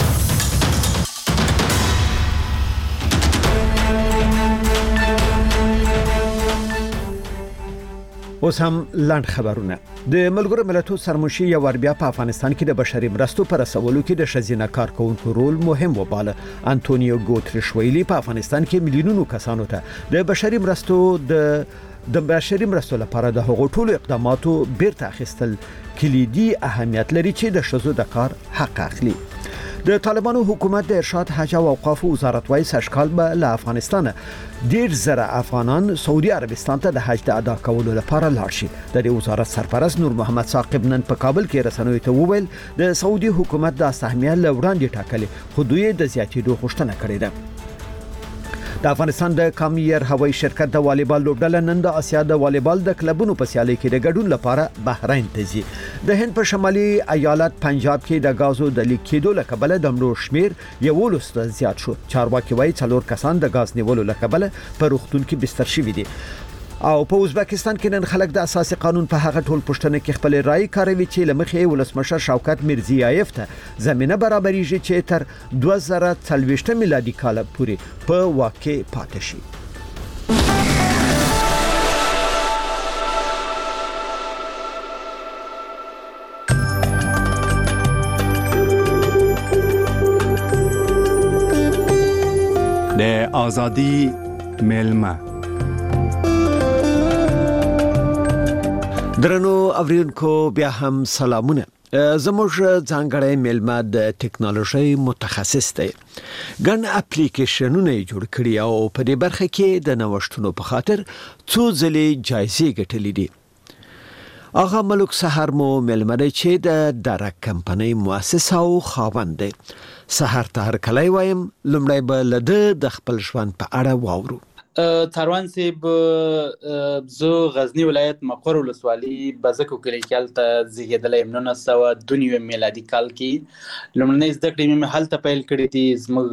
اوس هم لاند خبرونه. د ملګرو ملتونو سرمنشي یو ور بیا په افغانستان کې د بشري مرستو پر رسولو کې د ښځینه کارکونکو رول مهم وباله. انټونیو ګوتریش ویلي په افغانستان کې میلیونونو کسانو ته د بشري مرستو د د بشري مرستو لپاره د هغو ټولو اقداماتو بیرته اخیستل کلیدي اهمیت لري چې د ښځو د کار حق اخلي. د طالبانو حکومت د ارشاد حج او اوقاف وزارت وايي سشکال به له افغانستان ډیر زره افغانان سعودي عربستان ته د حج د ادا کولو لپاره لاړ شي. د دې وزارت سرپرست نور محمد ثاقب نن په کابل کې رسنیو ته وویل د سعودي حکومت د سهمیه لوړاندې ټاکلي خو دوی د زیاتېدو غوښتنه کړې ده. د افغانستان د کامیر هوایي شرکت د والیبال لوبډله نن د اسیا د والیبال د کلبونو په سیالۍ کې د ګډون لپاره بحرین ته ځي. د هند په شمالي ایالت پنجاب کې د غازو د لیک کېدو له کبله د مړو شمیر یولس ته زیات شو. چارواکي وایي څلور کسان د غاز نیولو له کبله په روغتون کې بستر شوي دي. او په ازبکستان کې نن خلک د اساسي قانون په هغه ټول پښتنه کې خپل رائے کاروي چې لمخې ولسمشر شوکت میرزیایف ته زمينه برابرېږي چې تر دوه زره څلوېښت میلادي کال پورې په واقع پاتې شي. د ازادي ملما درنو اوریدونکو بیا هم سلامونه. زموږ ځانګړی ملما د ټکنالوژي متخصص دی. ګڼ اپلیکیشنونه جوړ کړي او په دې برخه کې د نوښتونو په خاطر څو ځلې جایزې ګټلې دي. آغا ملک سحر مو ملما دی چې د درک کمپنۍ مؤسس او خاوند دی. سحر ته هر کله وایم لمړی به لده د خپل ژوند په اړه واورو. تاروان سیب زه غزنی ولایت مقر ولسوالي بزکو کلی کې ته زیږیدلې نو نو دنیو میلادي کال کې لمړنۍ زده کړې مې هلته پیل کړې دي.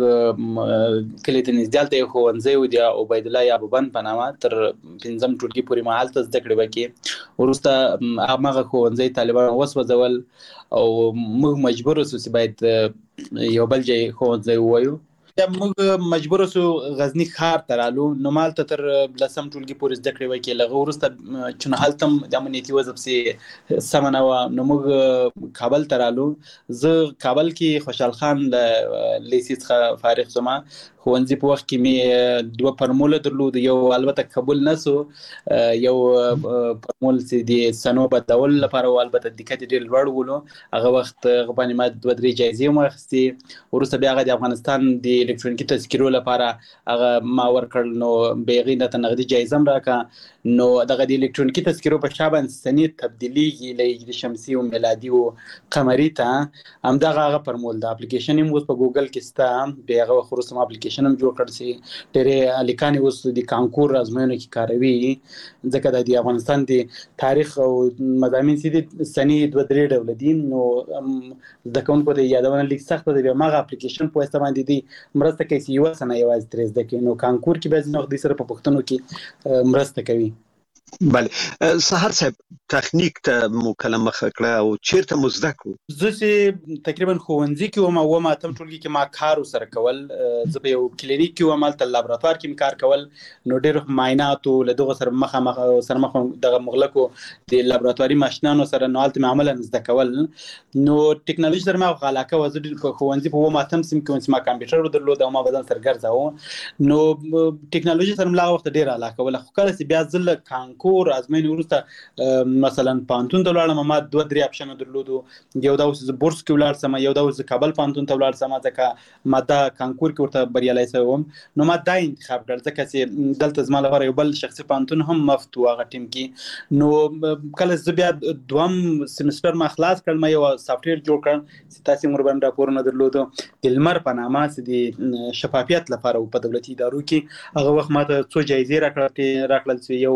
زموږ کلی ته نږدې ته ښوونځی و دی عبید الله ابوبند په نامه تر پنځم ټولګي پورې ما هلته زده کړې وکړې. وروسته هغه ښوونځی طالبان وسوځول او موږ مجبور شو چې باید یو بل ځای ښوونځی ووایو. موږ مجبور شو غزنی ښار ته رالو. نو مالته تر لسم ټولګي پورې زده کړې وکړې. لغه وروسته چې هلته د امنیتي وضع پسې سمه نه وه نو موږ کابل ته رالو. زه کابل کې خوشحال خان له لیسې څخه فارغ شوم. ښوونځي په وخت کې مې دوه فرموله درلود. یو البته قبول نه سو، یو فرمول چې د سنو بدلول لپاره او البته دقت ډېر لوړ ولو. هغه وخت هغه باندې ما دوه درې جایزې هم واخیستې. وروسته بیا هغه د افغانستان د الکترونیکي تذکرو لپاره هغه ما ورکړل. نو بیا هغې نه ته نغدي جایزه هم راکړه. نو دغه د الکترونیکي تذکرو په شا باندې سنې تبدیلیږي له هجري شمسي او میلادي او قمري ته. همدغه هغه فرمول د اپلیکیشن هم اوس په ګوګل کې شته. بیا هغه وخت وروسته ما اپلیکیشن هم جوړ کړ چې ډېرې هلکانې اوس د کانکور ازموینو کې کاروي. ځکه د افغانستان د تاریخ او مضامین چې دي سنې دوه درې ډوله دي. نو زده کوونکو ته یادونه لیک سخته ده. بیا هماغه اپلیکیشن په واسطه باندې دي مرسته کوي چې یوه سنه یوازې ترې زده کړي. نو کانکور کې بیا ځینې وخت دوی سره په پوښتنو کې مرسته کوي. بله سحر صاحب تخنیک ته مو کله مخه کړه او چیرته مو زده کړو؟ زه چې تقریبا ښوونځي کې وم او اووم اتم ټولګي کې ما کار ورسره کول. زه په یو کلینیک کې وم، هلته لابراتوار کې مې کار کول. نو ډېرو معایناتو له دغو سره مخامخ سره مخ دغه مغلقو د لابراتواري ماشینانو سره نو هلته مې عملا زده کول. نو ټکنالوژي سره ما علاقه وه. زه په ښوونځي په اووم اتم سیم کې وم چې ما کمپیوټر درلود او ما بدن سره ګرځاوه. نو ټکنالوژي سره مې لا وخت ډېره علاقه وله. خو کله چې بیا زه له کانکور ازموینې وروسته مثلا پوهنتون ته ولاړم، ما دوه درې اپشنه درلودو. یو دا اوس زه بورس کې ولاړ سم، یو دا اوس زه کابل پوهنتون ته ولاړ سم ځکه ما دا کانکور کې ورته بریالی شوی وم. نو ما دا انتخاب کړ ځکه چې دلته زما لپاره یو بل شخصي پوهنتون هم مفت و هغه ټیم کې. نو کله زه بیا دوم سمستر ما خلاص کړ، ما یو سافټویر جوړ کړ چې تاسې مور باندې راپورونه درلودو د لمر په نامه چې د شفافیت لپاره په دولتي ادارو کې. هغه وخت ما ته څو جایزې راکړل راکړل چې یو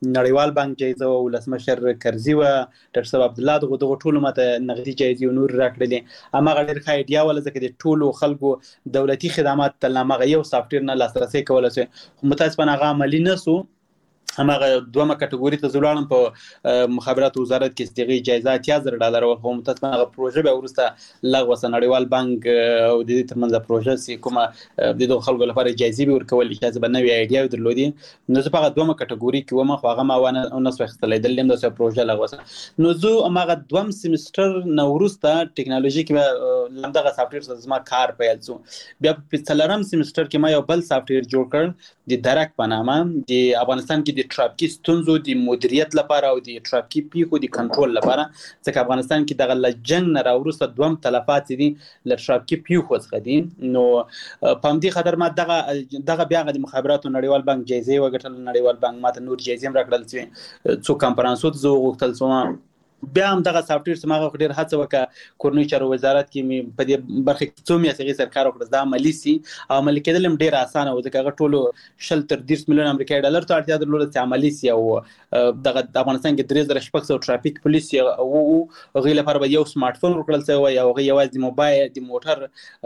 نړیوال بانک جایزه او ولسمشر کرزي و ډاکټر صاحب عبد الله دغه دغه ټول ماته نغدي جایزې او نور راکړلې. امغه ډېر ښه ایډیا ولا ځکه د ټولو خلکو دولتي خدمات تل امغه یو سافټویر نه لاسرسي کولای شي، خو متاسفانه هغه عملی نه سو. همغه دومره کټګوري ته زولانم په مخابرات وزارت کې استغی جایزه اتیا زره ډالر او هم متاسفانه هغه پروژه به ورسته لغوه نړیوال بانک او د دې ترمنځ پروژه سي کومه د دوه خلکو لپاره جایزې به ورکول اجازه به نوې ایډیا درلودي. نو زه په دومره کټګوري کې ومه خو هغه ما ونه نو څه د لیم د پروژه لغوه نو زه هغه دوم سیمستر نو ورسته ټکنالوژي کې لمدغه سافټویر زما کار پیل شو. بیا په څلورم سیمستر کې ما یو بل سافټویر جوړ کړ د درک په نامه د افغانستان کې د ټرافیکي ستونزو د مدیریت لپاره او د ټرافیکي پیښو د کنټرول لپاره، ځکه افغانستان کې دغه لجنګ نه راوروسته دوم تلفات دي ل ټرافیکي پیښو څخه دي. نو په همدې خاطر ما دغه دغه بیا د مخابراتو نړیوال بانک جایزې وګټل. نړیوال بانک ماته نور جایزې هم راکړل چې څو کنفرانسو ته زه غوښتل سوم. بیا هم دغه سافټویر سماغه ډېر هڅه وکړه کورنۍ چارو وزارت کې مې په دې برخه کې څو میاشتې سره کار وکړ دا عملی سي او عملي کېدل هم ډېر اسانه و ځکه هغه ټولو شل تر دېرش میلیون امریکایي ډالر ته اړتیا درلوده چې عملي سي او دغه افغانستان کې درې زره شپږ سوه ټرافیک پولیس او هغوی لپاره به یو سمارټ فون ورکړل شوی او هغوی یوازې د موبایل د موټر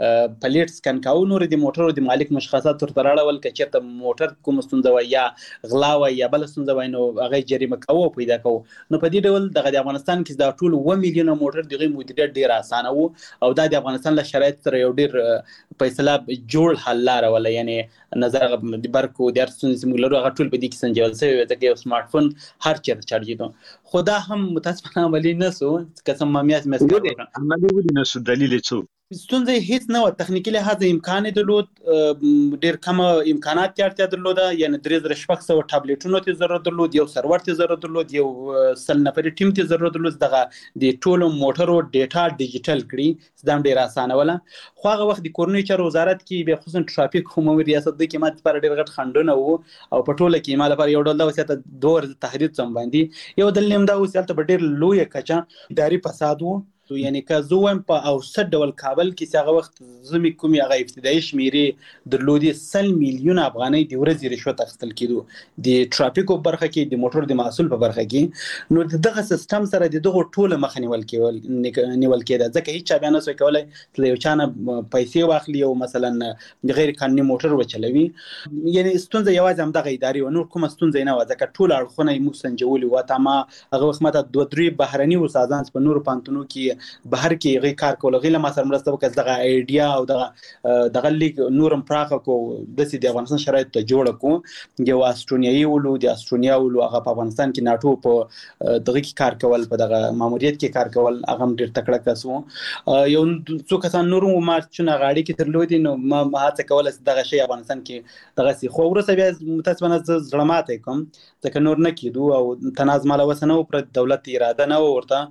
پلیټ سکن کاوه، نور د موټرو د مالک مشخصات ورته راړول که چېرته موټر کومه ستونزه وای یا غلا وای یا بله ستونزه وای نو هغه جریمه کوه او پیدا کوه. نو په دې ډول دغه د افغانستان کې دا ټول و میلیونه موټر دغه مدیریت ډیر اسانه وو او دا د افغانستان له شرایط سره یو ډیر فیصله جوړ حل لاره ولا یعنی نظر د برکو د ارسون سیمولر هغه ټول په دې کې سنجول شوی ځکه یو سمارټ فون هر چیرته چارج دي. خدا هم متاسفانه عملی نه سو قسم مامیاس مسکه عملی ودی نه سو دلیل څه ستونزه هیڅ نه و. تخنیکی لحاظ امکان درلود، ډیر کم امکانات اړتیا درلوده، یعنی درې زره شپږ سوه ټابلیټونو ته ضرورت درلود، یو سرور ته ضرورت درلود، یو سل نفري ټیم ته ضرورت درلود دغه د ټولو موټرو ډیټا ډیجیټل کړي دا ډیر اسانه ولا. خو هغه وخت د کورنۍ چارو وزارت کې به خصوصا ټرافیک عمومي ریاست د کې ماته پر ډیر غټ خندونه وو او په ټوله کې مال پر یو ډول د وسیته دور تحریر څم باندې یو دل نیم دا وسیته په ډیر لوی کچا اداري فساد وو. تو یعنی که زوم په اوسط ډول کابل کې هغه وخت زمي کومي هغه ابتدایي شمیرې درلودي سل میلیون افغانۍ د ورځې رشوت اخیستل کېدو د ټرافیکو برخه کې د موټر د محصول په برخه کې. نو دغه سیستم سره دغه ټوله مخ نیول کېول نیول کېده ځکه هیڅ بیا نه سوی کولای چې یو چانه پیسې واخلي او مثلا غیر قانوني موټر وچلوي. یعنی ستونزه یوازې هم دغه اداري او نور کومه ستونزه نه و ځکه ټول اړخونه یې موږ سنجولي وو. تما هغه وخت ماته دوه درې بهرني استادان په نورو پانتونو کې بهر کې غي کار کول غي له ما سره مرسته وکړه دغه ایډیا او دغه دغه لیک نورم پراخه کو د سې د افغانستان شرایط ته جوړ کو یو استرونیایي ولو د استرونیا ولو هغه په افغانستان کې ناتو په دغه کې کار کول په دغه ماموریت کې کار کول هغه ډیر تکړه کسو یو څو کسان نور ما چې غاړي کې ترلودي نو ما هڅه کوله دغه شی افغانستان کې دغه سي خو ورسره بیا متاسفانه ظلمات کوم ځکه نور نه کیدو او تنازع مال وسنه پر دولت اراده نه ورته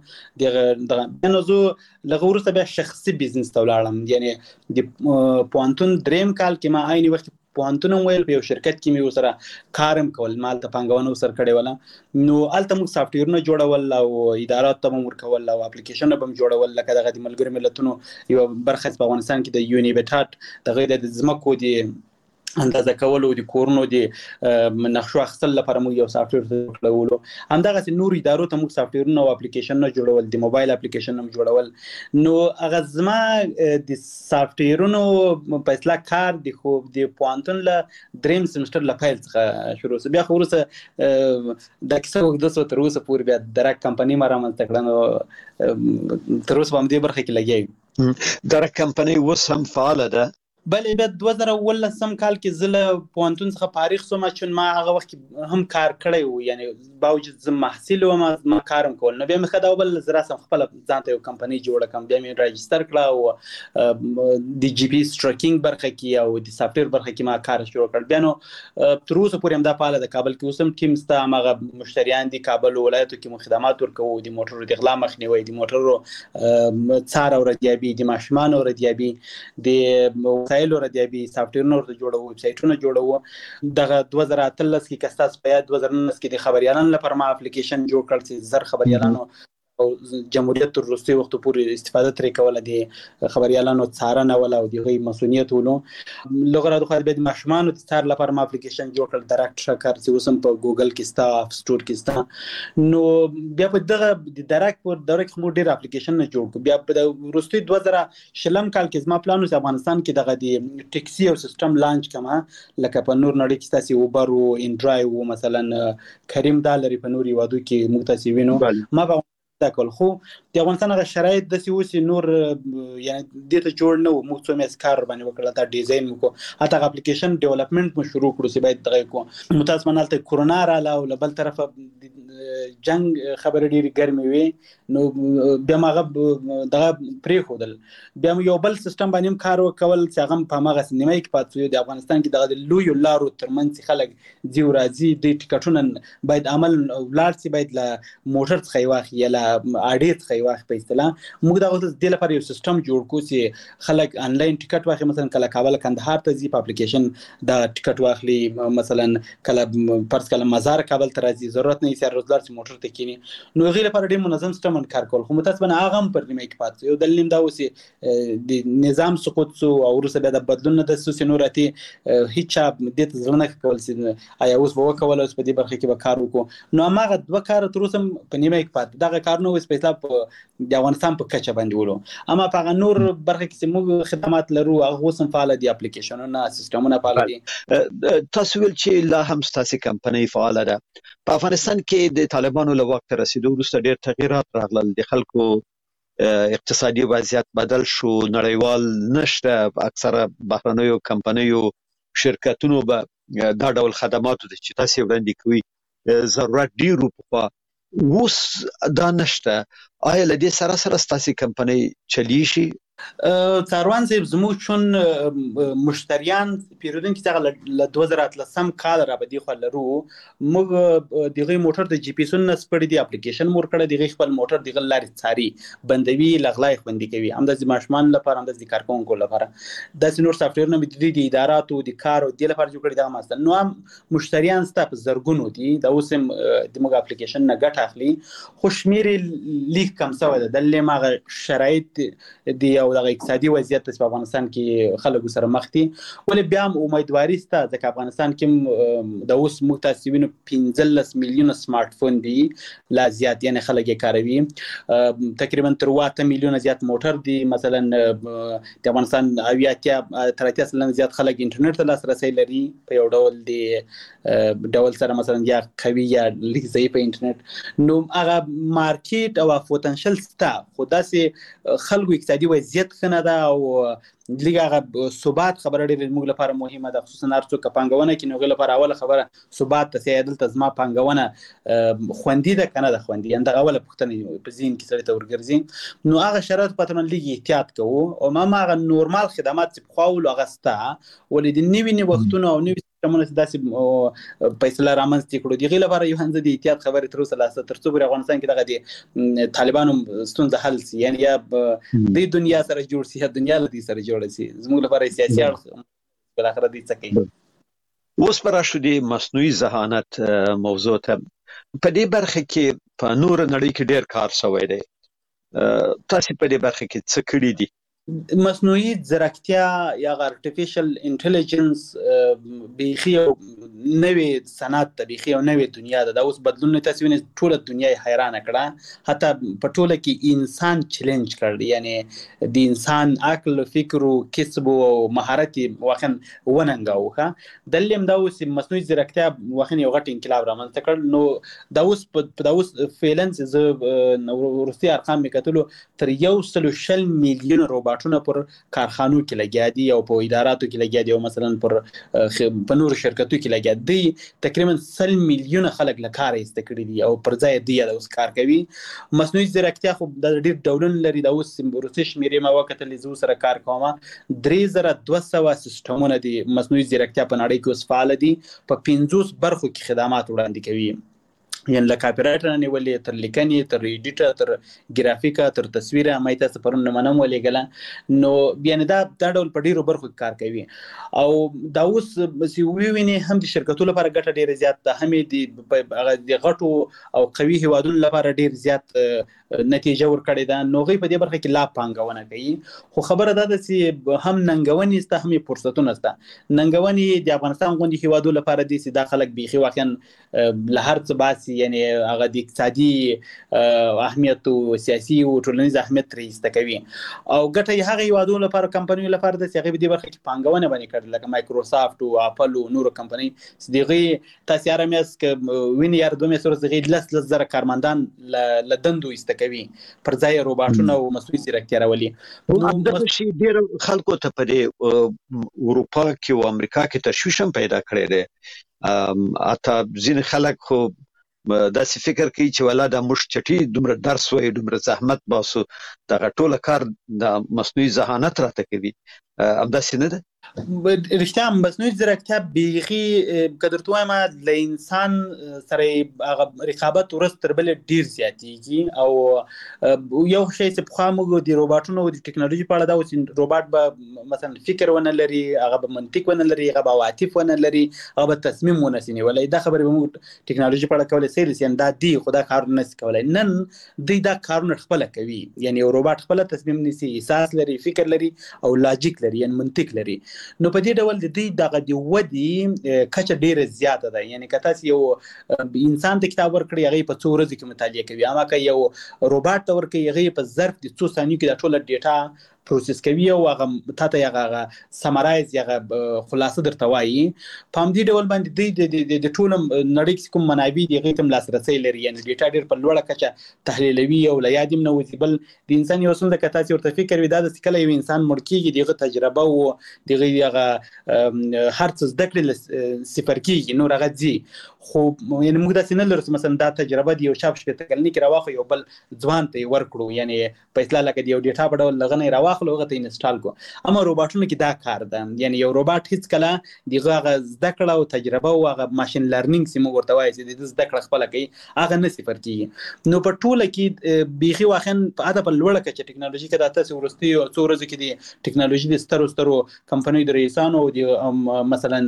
دغه نو لغه ورسته بیا شخصي بزنس ته ولاړم. یعنی د پوانتون دریم کال کې ما عین وخت پوانتون ویل په یو شرکت کې مې وسره کارم کول مال ته پنګونه وسر کړي ولا. نو الته موږ سافټویرونه جوړول او ادارات ته موږ ورکول او اپلیکیشن به جوړول لکه دغه د ملګری ملتونو یو برخه په افغانستان کې د یونیبټات دغه د زمکو دی اندازه کول او د کورونو د نقشو اخیستل لپاره موږ یو سافټویر جوړولو. همدغه نور ادارو ته موږ سافټویرونه او اپلیکیشنونه جوړول، د موبایل اپلیکیشن هم جوړول. نو هغه زما د سافټویرونو په اصطلاح کار د خو د پوانتون له دریم سیمستر له پیل څخه شروع شو. بیا خو وروسته د کیسه وګدسو تر اوسه پورې بیا درک کمپنۍ ما رامنځته کړه نو تر اوسه په همدې برخه کې لګیا. درک کمپنۍ اوس هم فعاله ده؟ بلې بیا دوه زره اوولسم کال کې زه له پوهنتون څخه فارغ شوم چې ما هغه وخت هم کار کړی و، یعنی باوجود زه محصل وم ما کارم کول. نو بیا مې ښه دا وبل زه راسم خپله ځان ته یو کمپنۍ جوړه کړم. بیا مې راجستر کړه او د جي پي ایس ټریکینګ برخه کې او د سافټویر برخه کې ما کار شروع کړ. بیا نو تر اوسه پورې همدا فعاله ده. کابل کې اوس هم ټیم شته، هماغه مشتریان دي کابل ولایتو کې مو خدمات ورکوو، د موټرو د غلا مخنیوی، د موټرو څار او ردیابي، د ماشومانو ردیابي، د وسایلو ردیابي، سافټویرونه ورته جوړوو، ویب سایټونه جوړوو. دغه دوه زره اتلس کې که ستاسو په یاد دوه زره نولس کې د خبریالانو لپاره ما اپلیکیشن جوړ کړ چې زر خبریالانو جمهوریت تر وروستي وخت پورې استفاده ترې کوله د خبريالانو څارنه ولا او د غي مسؤلیت ولو لغره د خو د ماشومان د څار لپاره ما اپلیکیشن جوړ کړ ډایرکټ شکر چې وسم په ګوګل کې ستا اپ سٹور کې ستا نو بیا په دغه د ډایرکټ پر دغه کوم ډیر اپلیکیشن نه جوړ کو بیا په وروستي دوه زره شلم کال کې زما پلان و افغانستان کې دغه د ټیکسي او سیستم لانچ کما لکه په نور نړۍ کې تاسو اوبر او انډرایو او مثلا کریم دالری په نوري وادو کې مختصي وینو ما به تاکل خو د افغانستان غ شرایط د سیوسی نور یعنی د ته جوړ نه مو څو مې کار باندې وکړه دا ډیزاین مو هغه اپلیکیشن ډیولپمنٹ مو شروع کړو چې باید دغه کو متاسفانه ته کورونا را لاو بل طرف جنگ خبر ډیری ګرمي وي نو بیا ماغه دغه پرې خودل بیا یو بل سیستم باندې کار وکول چې هغه په ماغه سینمای کې پاتې د افغانستان کې دغه لوی لارو ترمنځ خلک جیو راځي د ټیکټونه باید عمل ولار سي باید ل موټر څخه واخی یا اډیت خي واخ په اصطلاح موږ دا اوس د لپاره یو سیستم جوړ کو چې خلک انلاین ټیکټ واخلي مثلا کله کابل کندهار ته ځي په اپلیکیشن دا ټیکټ واخلي مثلا کله پرس کله مزار کابل ته راځي ضرورت نه یې روزګار چې موټر ته کینی نو غیر لپاره ډیر منظم سیستم کار کول خو متاسفانه هغه هم پر نیمه کې پات یو دلیل دا اوس د نظام سقوط سو او ورسره بیا د بدلون د سوسي نوراتي هیڅ د ځلنه کول چې آیا اوس وو کول اوس په دې برخه کې به کار وکړو نو هغه دوه کار تر اوسه په نیمه کې پات دغه کار نو سپیشل په د افغانستان په کچه باندې ولو اما په نور برخه کې موږ خدمات لرو هغه سم فعال دي اپلیکیشنونه سیستمونه فعال دي تاسو ول چې لا هم ستاسو کمپنۍ فعال ده په افغانستان کې د طالبانو له وخت رسیدو وروسته ډېر تغیرات راغلل د خلکو اقتصادي وضعیت بدل شو نړیوال نشته اکثره بهرنیو کمپنیو شرکتونو به دا ډول خدماتو چې تاسو وړاندې کوي ضرورت ډیرو په اوس دا نشته آیا لدې سره سره ستاسو کمپنۍ چلی شي څاروان صاحب زموږ چون مشتریان پیرودونکو څنګه ل دوه زره اتلسم کال را بدی خو لرو موږ دغه موټر د جی پی اس نه سپړې دی اپلیکیشن مور کړه دغه خپل موټر دغه لاري څاري بندوي لغلای خوندې کوي هم د ماشومان لپاره هم د کارکونکو لپاره د سينور سافټویر نه د اداراتو د کار او د لپاره جوړ کړی دا مثلا نو هم مشتریان ستاسو زرګونو دي دا اوس هم د موږ اپلیکیشن نه ګټ اخلي خوشمیر لیک کم سوی ده د لمغه شرایط دی او د اقتصادي وضعیت په افغانستان کې خلکو سره مخ دي ولې بیا هم امیدواري سته د افغانستان کې د اوس متاسفینو پنځلس میلیون سمارټ فون دي لا زیات یعنی خلک یې کاروي تقریبا تر واته میلیون زیات موټر دي مثلا د افغانستان اویاتیا تر اتیا سلنه زیات خلک انټرنیټ ته لاسرسي لري په یو ډول دی ډول سره مثلا یا قوي یا لیک ضعیف انټرنیټ نو هغه مارکیټ او پوتنشل ستا خداسي خلکو اقتصادي وضعیت خنه ده او لږه ثبات خبره ډېر موږ لپاره مهمه ده خصوصا هر څوک پانګونه کې نو غل لپاره اوله خبره ثبات ته سیادل تزما پانګونه خوندې ده کنه ده خوندې انده اوله پښتنه په زین کې سره تور ګرځي نو هغه شرایط په تمن لګي احتیاط کوو او ما هغه نورمال خدمات چې خواول اغستا ولې د نیوی نیو وختونو او نیوی کومه داسې فیصله رامنځته کړو دغه لپاره یو هنځ د احتیاط خبره تر اوسه لاسته تر څو افغانستان کې دغه د طالبانو ستونزه حل سي یعنی یا د دنیا سره جوړ سي دنیا له دې سره جوړ سي زموږ لپاره سیاسي اړخ بل اخر دې څه کوي اوس پر شو د مصنوعي ذهانت موضوع ته په دې برخه کې په نور نړۍ کې ډېر کار شوی دی تاسو په دې برخه کې څه کړی دي مصنوعي ځیرکتیا یا ارتفیشل انټيليجنس بيخي نوې صنعت ته بيخي او نوې دنیا ده دا اوس بدلون تاسو وینئ ټوله دنیا حیران کړه حتی په ټوله کې انسان چیلنج کړ یعنی د انسان عقل فکر او کسب او مهارت واخن وننګاوه دلیم دا اوس مصنوعي ځیرکتیا واخن یو غټ انقلاب رامنځته کړ نو دا اوس په دا اوس فیلنس ز ورستي ارقام میکتلو تر یو سل شل میلیون روبا ټونه پر کارخانو کې لګیا دي او په اداراتو کې لګیا دي او مثلا پر په نور شرکتو کې لګیا دي تقریبا سل میلیون خلک له کار ایست کړي دي او پر ځای دی د اوس کار کوي مصنوعي ځیرکتیا خو د ډېر ډولن لري د اوس روسي شمیرې ما وخت له زو سره کار کومه درې زره دوه سوه سیستمونه دي مصنوعي ځیرکتیا په نړۍ کې اوس فعال دي په پنځوس برخو کې خدمات وړاندې کوي یعنی له کاپی رایټ نه نیولې تر لیکنې تر ایډیټر تر ګرافیکا تر تصویره مې تاسو پرون نمونه ولېګله نو یعنی دا دا ډول په ډیرو برخو کار کوي او دا اوس سی ویني هم د شرکتونو لپاره ګټه ډیره زیات ده هم د غټو او قوي هیوادونو لپاره ډیر زیات نتیجه ورکړې ده نو غي په دې برخه کې لا پانګونه کوي خو خبره ده چې هم ننګونی است هم فرصتونه است ننګونی د افغانستان غونډې هیوادونو لپاره دي چې داخلك بيخي واقعا له هر څه باسي یعنی هغه د اقتصادي اهمیت او سیاسي او ټولنیز اهمیت رئیسته کوي او ګټه یې هغه هیوادونو لپاره کمپنیو لپاره د هغه په دې برخه کې پانګونه باندې کړل لکه مایکروسافت او اپل او نورو کمپنۍ دغه تاسو یاره مېس ک ویني یار دوه مېسور دغه لس لس زره کارمندان لدندو استکوي پر ځای روباټونه او مصنوعي ځیرکتیا راولي نو د شي ډیر خلکو ته په اروپا کې او امریکا کې تشویش هم پیدا کړی دی اته ځین خلک خو داسې فکر کوي چې ولا د مش چټي دومره درس وای دومره زحمت باسو د ټوله کار د مصنوعي ذهانت راته کوي امداسې نه ده رښتیا مصنوعي ځیرکتیا بیخي قدر ته ما له انسان سره هغه رقابت ورس تر بل ډیر زیاتېږي او یو شی چې په خامو د روباټونو او د ټکنالوژي په اړه دا اوس روباټ به مثلا فکر ونه لري هغه به منطق ونه لري هغه به عواطف ونه لري هغه به تصمیم ونه سینی ولې دا خبره به موږ ټکنالوژي په اړه کولای سي یعنی دا دی خدا کار نه کولای نن دی دا کارونه خپل کوي یعنی روباټ خپل تصمیم نیسي احساس لري فکر لري او لاجیک لري یعنی منطق لري نو په دې ډول د دې دغه د ودی کچه ډیره زیاته ده یعنی که تاسو یو انسان ته کتاب ورکړی هغه په څو ورځې کې مطالعه کوي اما که یو روباټ ته ورکړي هغه په ظرف د څو ثانیو کې د ټوله ډیټا پروسس کوي او هغه تا ته هغه سمرایز هغه خلاصه درته وایي په دې ډول باندې د د ټول نړۍ کې کوم منابع دي هغه تم لاسرسي لري یعنی ډیټا ډیر په لوړه کچه تحلیلوي او لیادم نو بل د انسان یو څه د کتاسي ورته فکر وي دا د کله یو انسان مړ کیږي دغه تجربه او دغه هغه هر څه د کړل صفر کیږي نو هغه دي خو یعنی موږ د سینل رس مثلا دا تجربه دی یو شاب شپته کلنی کې راوخه یو بل ځوان ته ورکړو یعنی په اصطلاح لکه دی یو ډیټا په ډول لغنه راوخلو هغه ته انسټال کو اما روباټونو کې دا کار ده یعنی یو روباټ هیڅ کله دغه زده کړه او تجربه او هغه ماشين لرنینګ سیمو ورته وایي چې د زده کړه خپل کوي هغه نه صفر کیږي نو په ټوله کې بيخي واخن په اده په لوړه کې ټکنالوژي کې د تاسو ورستي او څورز کې دي ټکنالوژي د سترو سترو کمپنۍ د رئیسانو او مثلا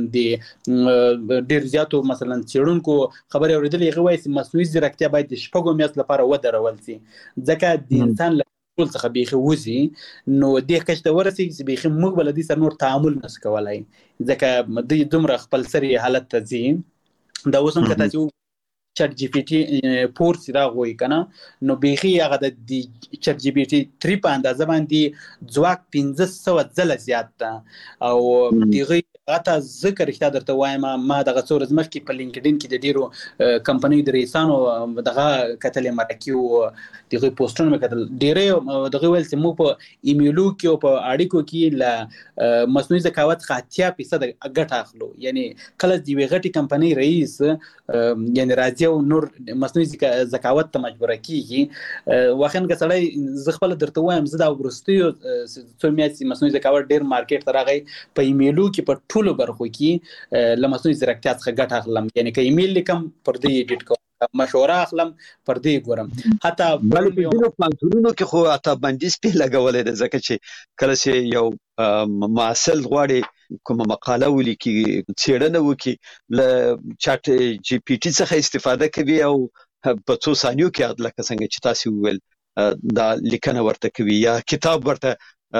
د ډیر زیاتو مثلا چېرونکو خبرې اوریدلې هغه وایي چې مصنوعي ځیرکتیا باید د شپږو میاشتو لپاره ودرول شي ځکه د انسان ټول څخه بيخي وزي نو د کچ ته ورسېږي چې بيخي موږ بل دي سره نور تعامل نس کولای ځکه د دومره خپل سری حالت ته ځي دا اوسم کته چې چټ جی پی ټي فور سره غوي کنه نو بيخي هغه د چټ جی پی ټي تhree په اندازه باندې ځواک پنځه سوه ځله زیات ده او دغه اته ذکر اخته درته وایم ما دغه څور زمخ کې په لینکډین کې د ډیرو کمپنۍ د رئیسانو دغه کتل مرکیو دغه پوسټونه مکتل ډیره دغه ویل چې مو په ایمیلو کې او په اړیکو کې ل مصنوعي ذکاوت خاطیا فیصد ګټه اخلو یعنی کله دی ویغټي کمپنۍ رئیس یعنی راځي او نور مصنوعي ذکاوت ته مجبور کیږي واخن کسړی زغبل درته وایم زدا ورستیو څومره مصنوعي ذکاوت ډیر مارکیټ ترغی په ایمیلو کې په ټولو برخو کې لمصنوعي ځیرکتیا څخه ګټه اخلم یعنی که ایمیل لیکم پر دې ایډیټ کوم مشوره اخلم پر دې ګورم حتی بل په دې پلانونو کې خو اته باندې سپې لګولې ده ځکه چې کله چې یو معسل غواړي کومه مقاله ولیکي څېړنه وکي ل چات جی پی ټي څخه استفاده کوي او په څو ثانیو کې لکه څنګه چې تاسو ویل دا لیکنه ورته کوي یا کتاب ورته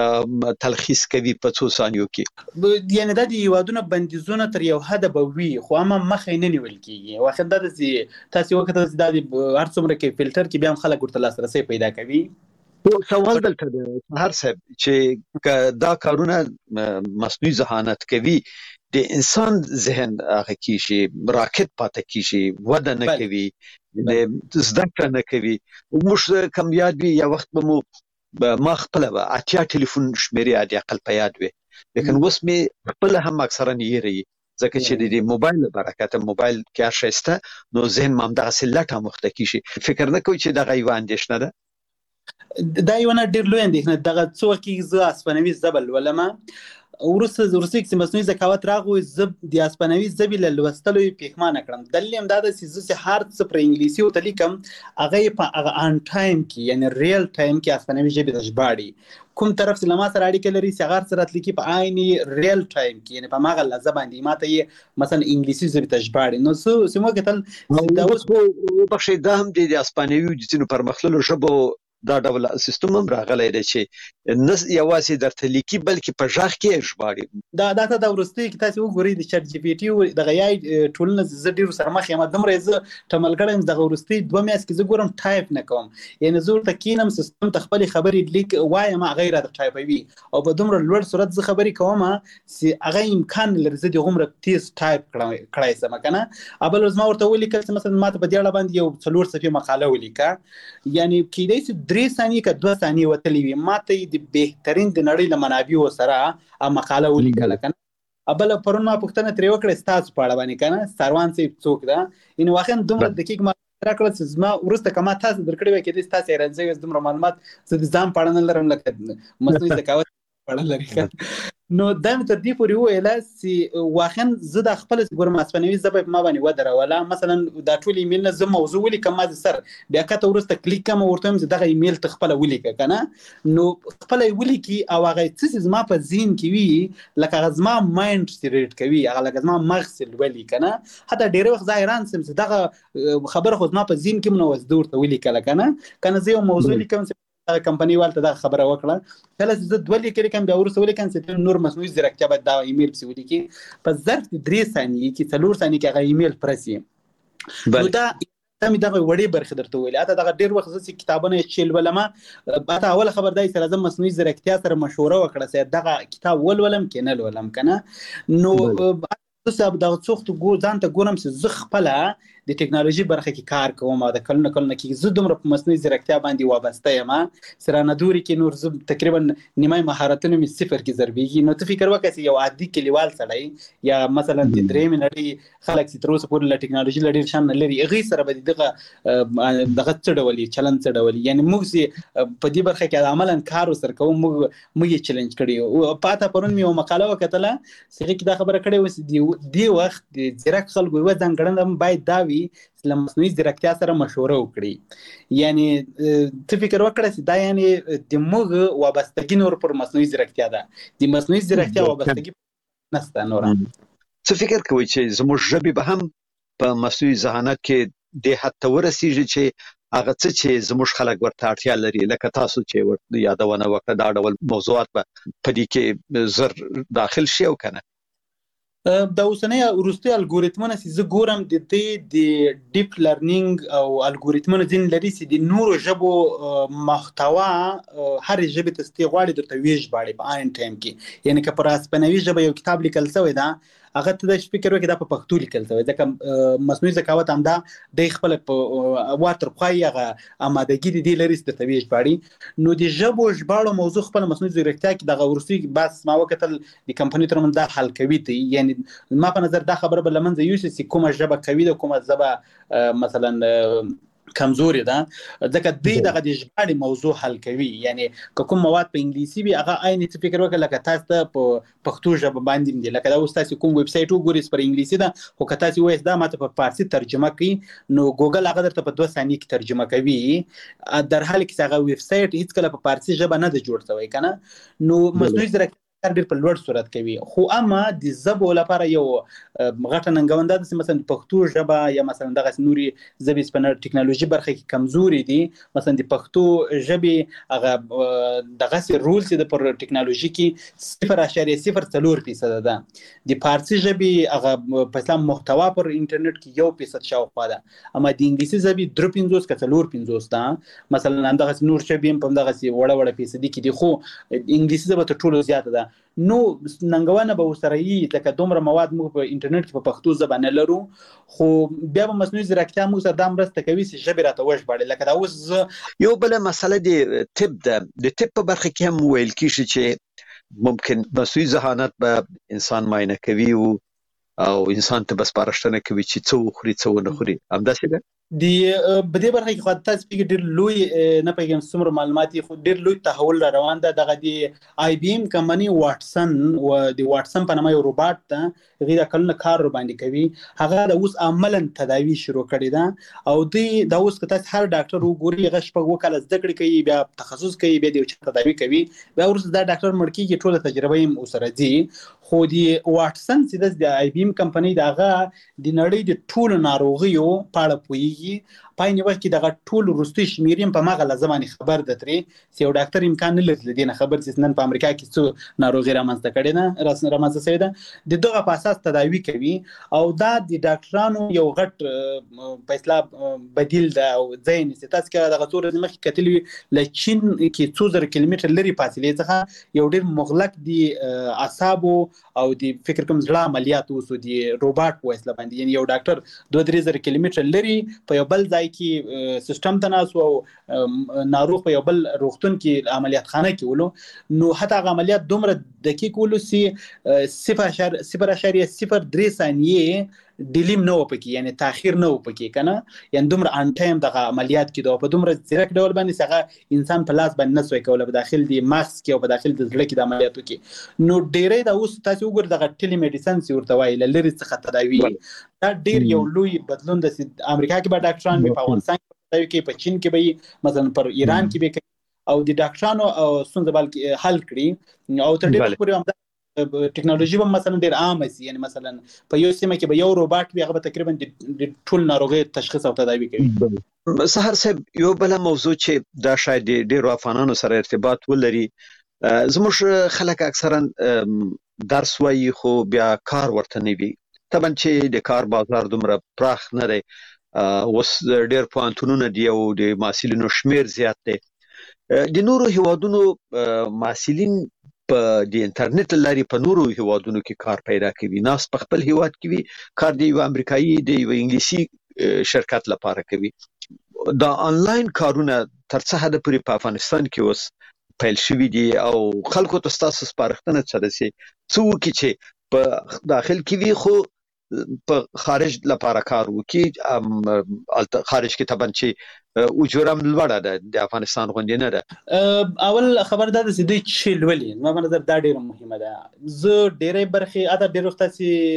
تلخیص کوي په څو ثانیو کې یعنی د یوادونه بندیزونه تر یو حد به وي خو اما مخې نه نیول کیږي واخد د تاسو وخت د هر څومره کې فلټر کې بیا هم خلک ورته لاسرسي پیدا کوي سوال دلته د هر څه چې دا کارونه مصنوعي ذهانت کوي د انسان ذهن هغه کیږي راکټ پاتې کیږي وده نه کوي د زده کړه نه کوي موږ کم یاد وي یا وخت به مو ما خپل به اتیا ټلیفون شمیرې عادي عقل په یاد وي لیکن اوس مې خپل هم اکثرا یې ری ځکه چې د موبایل برکت موبایل کې شایسته نو ذهن مام دغه سلټه مختکی شي فکر نه کوي چې دغه یو اندیشنه ده دا یو نه ډیر لوی اندیشنه دغه څوک کې ز اسپنوي زبل ولما ورسته ورسته چې مصنوعي ذکاوت راغوي زب د اسپانوي ژبې له لوستلو یې پیښمانه کړم. دلیل هم دا ده چې زه چې هر څه پر انګلیسي ورته لیکم هغه یې په هغه آن ټایم کې یعنی ریل ټایم کې اسپانوي ژبې ته ژباړي. کوم طرف چې له ما سره اړیکه لري چې هغه سره تلیکي په عیني ریل ټایم کې یعنی په ماغه لحظه باندې ماته یې مثلا انګلیسي ژبې ته ژباړي. نو څه سمو کتل دا اوس په بخښي دا هم د اسپانوي د ځینو پرمختللو ژبو دا ډول سیستم هم راغلی دی چې نه یوازې درته لیکي بلکې په غږ کې ژباړي. دا دا ته دا ورستي کې تاسو وګورئ د چټ جی پی ټي او د غیای ټولنه زه ډیر سره مخ یم دمره زه تمل کړم د ورستي دوه میاس کې زه ګورم ټایپ نه کوم یعنی زه ورته کینم سیستم ته خپل خبرې لیک وایم غیر د ټایپوي او په دومره لوړ صورت زه خبرې کوم چې هغه امکان لري زه د عمر تیز ټایپ کړم کړای سم کنه. ابل زما ورته ولیکل چې مثلا ماته په دې اړه باندې یو څلور صفحې مقاله ولیکا یعنی کېدای شي درې ثانیې که دوه ثانیې وتلې وي ماته د بهترین د نړۍ له منابعو سره مقاله ولیکل کنه. ابل پرون ما پوښتنه ترې وکړه ستاسو په اړه باندې کنه سروان صاحب څوک ده ان واخن دومره دقیق ما راکړل چې زما ورسته کما تاسو درکړی وای کېدای تاسو راځي دومره معلومات زه د ځان په اړه نه لرم لکه مصنوعي ذکاوت په اړه لري. نو دا مې تر دې پورې وویل چې واخن زه د خپل ګورم اسپانوي ژبه په ما باندې ودروله مثلا دا ټول ایمیل نه زه موضوع ولیکم ما سر بیا کته ورسته کلیک کوم ورته هم دغه ایمیل ته خپل ولیکه کنه. نو خپل ولیکي او هغه څه زما په ذهن کې وي لکه زما مایند سټریټ کوي هغه لکه زما مغز ولي کنه. حتی ډېر وخت ظاهران سم چې دغه خبره خو زما په ذهن کې منو وځدور ته ولیکل کنه کنه زه یو موضوع لیکم کمپنی والته دا خبره وکړه کله چې زه دوه لیکل کوم بیا ورسره ولیکم چې نور مصنوعي ځیرکتیا باید دا ایمیل پسې ولیکي په ظرف درې ثانیې کې څلور ثانیې کې هغه ایمیل پرسي. نو دا دا مې دغه وړې برخې درته ویلې اته دغه ډېر وخت زه کتابونه چې ولولم اته اوله خبر دی چې لازم مصنوعي ځیرکتیا سره مشوره وکړه چې دغه کتاب ولولم کې نه ولولم کنه. نو زه دغه څوخت ګو ځان ته ګورم چې زه خپله د ټکنالوژي برخه کې کار کوم او د کلونه کلونه کې زه دومره په مصنوعي ځیرکتیا باندې وابسته یم سره نه دوري کې نور زه تقریبا نیمه مهارتونه مې صفر کې ضربېږي. نو ته فکر وکړه چې یو عادي کلیوال سړی یا مثلا د درېمې نړۍ خلک چې تر اوسه پورې له ټکنالوژي له ډېر شان نه لري هغې سره به دغه دغه څه ډول چلند څه ډول یعنی موږ چې په دې برخه کې عملا کار ورسره کوو موږ موږ یې چیلنج کړي او پاته پرون مې یو مقاله وکتله چې هغې کې دا خبره کړې وه چې دې وخت د ځیرک خلکو یوه ځانګړنه باید دا وي له مصنوعي ځیرکتیا سره مشوره وکړي. یعنی ته فکر وکړه چې دا یعنی د موږ وابستګي نور پر مصنوعي ځیرکتیا ده د مصنوعي ځیرکتیا وابستګي نشته نور. څه فکر کوئ چې زموږ ژبې به هم په مصنوعي ذهانت کې د حد ته ورسیږي چې هغه څه چې زموږ خلک ورته اړتیا لري لکه تاسو چې یادونه وکړه دا ډول موضوعات به په دې کې زر داخل شي او کنه. د اوسنۍ وروستي الګوریتمونه چې زه ګورم د دې د ډیپ لرنینګ او الګوریتمونه ځین لري چې د نورو ژبو محتوا هر ژبې ته ستې غواړي درته ویژ باړي په آن ټایم کې یعنی که پر اسپانوي ژبه یو کتاب لیکل شوی دا هغه ته د فکر وکړه دا په پښتو لیکل شوی ځکه مصنوعي ذکاوت هم دا د خپل په واتر خوای هغه آمادګي دي لري چې د ویژ باړي. نو د ژبو ژباړو موضوع خپل مصنوعي ځیرکتیا کې د وروستي بس ما وکتل د کمپنۍ ترمن دا حل کوي ته یعنی ما په نظر دا خبره بل منځ یو چې کومه ژبه کوي د کومه ژبه مثلا کمزوري ده ځکه دې دغه د ژباړې موضوع حل کوي یعنی که کوم مواد په انګلیسي وي هغه عین څه فکر وکړه لکه تاسو ته په پښتو ژبه باندې دی لکه دا اوس تاسو کوم ویب سایټ وګورئ پر انګلیسي ده خو که تاسو وایي دا ماته په فارسي ترجمه کوي نو ګوګل هغه درته په دوه ثانیې کې ترجمه کوي در حال کې هغه ویب سایټ هیڅ کله په فارسي ژبه نه دی جوړ شوی کنه. نو مصنوعي ځیرکتیا ډېر په لوړ صورت کوي خو اما د ژبو لپاره یو غټه ننګونده ده چې مثلا د پښتو ژبه یا مثلا دغه نوري ژبې په ټکنالوژي برخه کې کمزوري دي مثلا د پښتو ژبې هغه دغه رول چې د پر ټکنالوژي کې صفر اعشاریه صفر څلور فیصد ده د فارسي ژبې هغه په اسلام محتوا پر انټرنیټ کې یو فیصد شاوخوا ده اما د انګلیسي ژبې درې پنځوس که څلور پنځوس ده مثلا دغه نور ژبې په دغه وړه وړه فیصدي کې دي خو انګلیسي ژبه تر ټولو زیاته ده. نو ننګونه به ورسره وي لکه دومره مواد موږ په انټرنیټ کې په پښتو ژبه نه لرو خو بیا به مصنوعي ځیرکتیا موږ سره دا مرسته کوي چې ژبې راته وژباړي لکه دا اوس یو بله مسله د طب ده د طب په برخه کې هم ویل کېږي چې ممکن مصنوعي ذهانت به انسان معاینه کوي او انسان ته به سپارښتنه کوي چې څه وخوري څه ونه خوري همداسې ده. د بده برخه کې خو تاسو په ډېر لوی نه پیګم څومره معلومات خو ډېر لوی تحول را روان ده دغه د آی بي ام کمپنی واټسن او د واټسن په نامه یو روباټ ته غیر کلونه کار ور باندې کوي هغه د اوس عملاً تداوی شروع کړی ده او دی د اوس که تاسو هر ډاکټر وګوري هغه شپږ وکاله زده کړې کوي بیا تخصص کوي بیا د تداوی کوي بیا ورسره دا ډاکټر مړ کیږي ټول تجربه یې اوسره دي خو د واټسن چې د آی بي ام کمپنی دغه د نړۍ د ټول ناروغیو په اړه پوهیږي پاینې وخت کې دغه ټول وروستي شمیر په مغه لازمانه خبر ده ترې چې یو ډاکټر امکان نه لري لدی نه خبر چې نن په امریکا کې څو ناروغي رامنځته کړي نه رسن رامنځته شوی ده د دغه په اساس تداوی کوي او دا د ډاکټرانو یو غټ فیصله بدیل ده او ځین چې تاسو کې دغه څور د مخ کتلی لچین کې څو زر کیلومتر لري فاصله څخه یو ډیر مغلق دی اعصابو او د فکر کوم ځړه عملیات اوسو دی روباټ په وسیله باندې یعنی یو ډاکټر دوه درې زر کیلومتر لري په یو بل ځای کې سیستم تناسو او ناروغ په یو بل روغتون کې عملیات خانه کې ولو نو حتی عملیات دومره دقیق ولو سي صفر اشاریه صفر درې ثانیه ډیلیم نه وپکی یعنی تاخير نه وپکی کنه یعنی دومره ان ټایم دغه عملیات کې دوه په دومره ځیرک ډول باندې څنګه انسان په لاس باندې نسوي کوله په داخل دی مغز کې او په داخل د زړه کې د عملیاتو کې نو ډیرې د اوس تاسو وګور دغه ټیلی میډیسن سی ورته وایي لری څخه تداوی دا ډیر یو لوی بدلون د امریکا کې به ډاکټران په افغانستان کې کې په چین کې به مثلا پر ایران کې به او د ډاکټرانو او ستونزې بلکې حل کړي او تر ډیره پورې هم ټیکنالوژي به مثلا ډیر عام شي یعنی مثلا په یو سیمه کې به یو روباټ به هغه تقریبا د ټول ناروغي تشخیص او تداوی کوي سحر صاحب یو بل موضوع چې دا شاید ډیر افغانانو سره ارتباط ولري زموږ خلک اکثرا درس وایي خو بیا کار ورته نه وي طبعا چې د کار بازار دومره پراخ نه دی اوس ډیر پوهنتونونه دی او د محصلینو شمیر زیات دی د نورو هیوادونو محصلین په د انټرنیټ لاري په نورو هیوادونو کې کار پیدا کوي ناس په خپل هیواد کې وي کار دی یو امریکایي دی یو انګلیسي شرکت لپاره کوي دا انلاین کارونه تر څه حد پورې په افغانستان کې اوس پیل شوي دي او خلکو ته تاسو سپارښتنه څه ده چې څوک چې په داخل کې وي خو په خارج لپاره کار وکي خارج کې طبعا چې اجورم لوړه ده د افغانستان غونډې نه ده اول خبر ده چې دوی چې لولي ما په نظر دا ډیره مهمه ده زه ډیره برخه اته ډیره وخت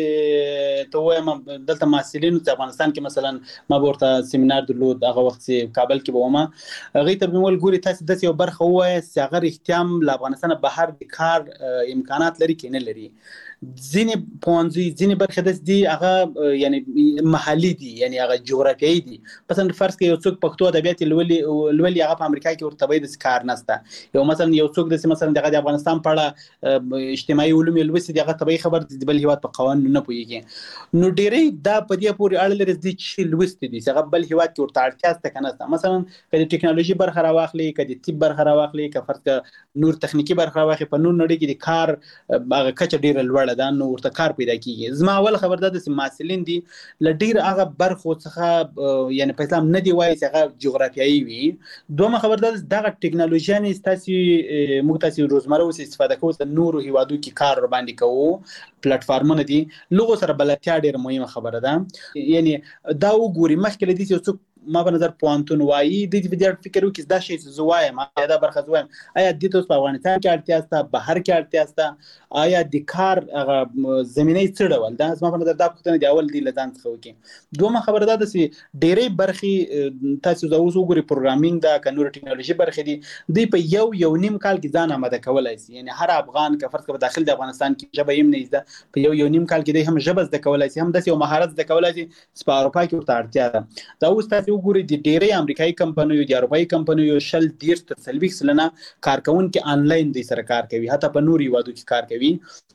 چې ته وایم دلته محصلین په افغانستان کې مثلا ما ورته سیمینار درلود هغه وخت چې کابل کې بومه هغه ته بمول ګوري تاسو د یو برخه وای چې هغه احتیام له افغانستان بهر د کار امکانات لري کې نه لري ځینې پونځي ځینې برخه د دې هغه یعنی محلي دي یعنی هغه جغرافیایي دي مثلا فرض کې یو څوک پښتو ادبیات لولي لولي هغه په امریکا کې ورته به د کار نسته یو مثلا یو څوک د مثلا د افغانستان په اړه اجتماعي علوم لوسي دغه طبيعي خبر د بل هیواد په قوانینو نه پوهیږي نو ډېرې دا په دې پورې اړه لري چې لوستي دي هغه بل هیواد کې ورته اړتیا ست کنه مثلا کله ټیکنالوژي برخه راواخلي کله طب برخه راواخلي کله فرض نور تخنیکی برخه راواخلي په نور نړۍ کې د کار هغه کچه ډیره لوړه ده نو ورته کار پیدا کیږي زما اول خبر ده چې محصلین دي لډیر هغه برخو څخه یعنی په اسلام نه دی وایي چې هغه جغرافیایي وي دومره خبر ده دغه ټیکنالوژي نه تاسو موږ تاسو روزمره اوس استفاده کوو د نورو هیوادو کې کار ور باندې کوو پلیټ فارمونه دي لغو سره بلتیا ډیره مهمه خبره ده یعنی دا وګوري مخکې لدی چې څوک ما په نظر پوانتون وایي د دې فکر وکړي دا شی زوایم دا برخه زوایم آیا د تاسو په افغانستان کې اړتیا سته بهر کې اړتیا سته آیا د کار زمينه څه ډول دا ما په نظر دا پوښتنه دی اول دی لزان څخه وکړي دومره خبره ده چې ډېرې برخې تاسو د اوس وګوري پروګرامینګ دا کنور ټیکنالوژي برخې دي دوی په یو یو نیم کال کې ځان آماده کولای شي یعنی هر افغان که فرض کړه داخل د افغانستان کې جبه يم نه زده په یو یو نیم کال کې هم جبه زده کولای شي هم د یو مهارت زده کولای شي په اروپا کې ورته اړتیا ده دا اوس تاسو وګورئ د ډېرې امریکایي کمپنیو د اروپایي کمپنیو شل ډیر تر سلويک سلنه کارکونکو انلاین د سره کار کوي حتی په نوري وادو کې کار کوي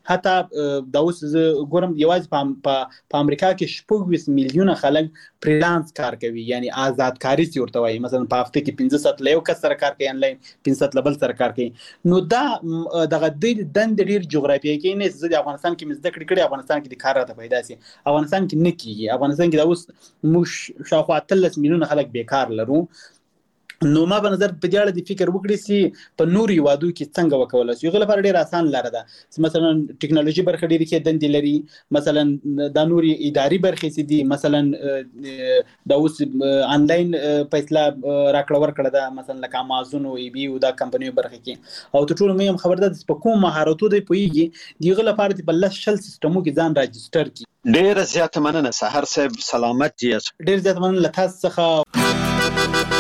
حتی دا اوس ګورم یوازې په امریکا کې شپږ میلیونه خلک فریلانس کار کوي یعنی آزاد کاری سی ورته وایي مثلا په هفته کې پنځه ساعت له یو کس سره کار کوي انلاین پنځه ساعت لبل سره کار کوي نو دا دغه د دند ډیر جغرافیایي کې نه زه د افغانستان کې مزد کړی کړی افغانستان کې د کار راته پیدا سي افغانستان کې نه کیږي افغانستان کې دا اوس مش شاوخوا ثلاث میلیونه خلک بیکار لرو نو ما په نظر په دې اړه د فکر وکړي چې په نوري وادو کې څنګه وکولای شي. غل لپاره ډیر آسان لار ده. مثلا ټکنالوژي برخه ډیره کې دندې لري، مثلا د نوري اداري برخه سي دي، مثلا د اوس انلاین فیصله راکړه ورکړه ده، مثلا لکه امازون او ای بي او دا کمپنیو برخه کې. او ته ټول مې هم خبر ده په کوم مهارتو دی پويږي دی غل لپاره د بل شل سیستمو کې ځان راجستر کی. ډیر زیات مننه سحر صاحب، سلامت یې. ډیر زیات مننه لته څخه.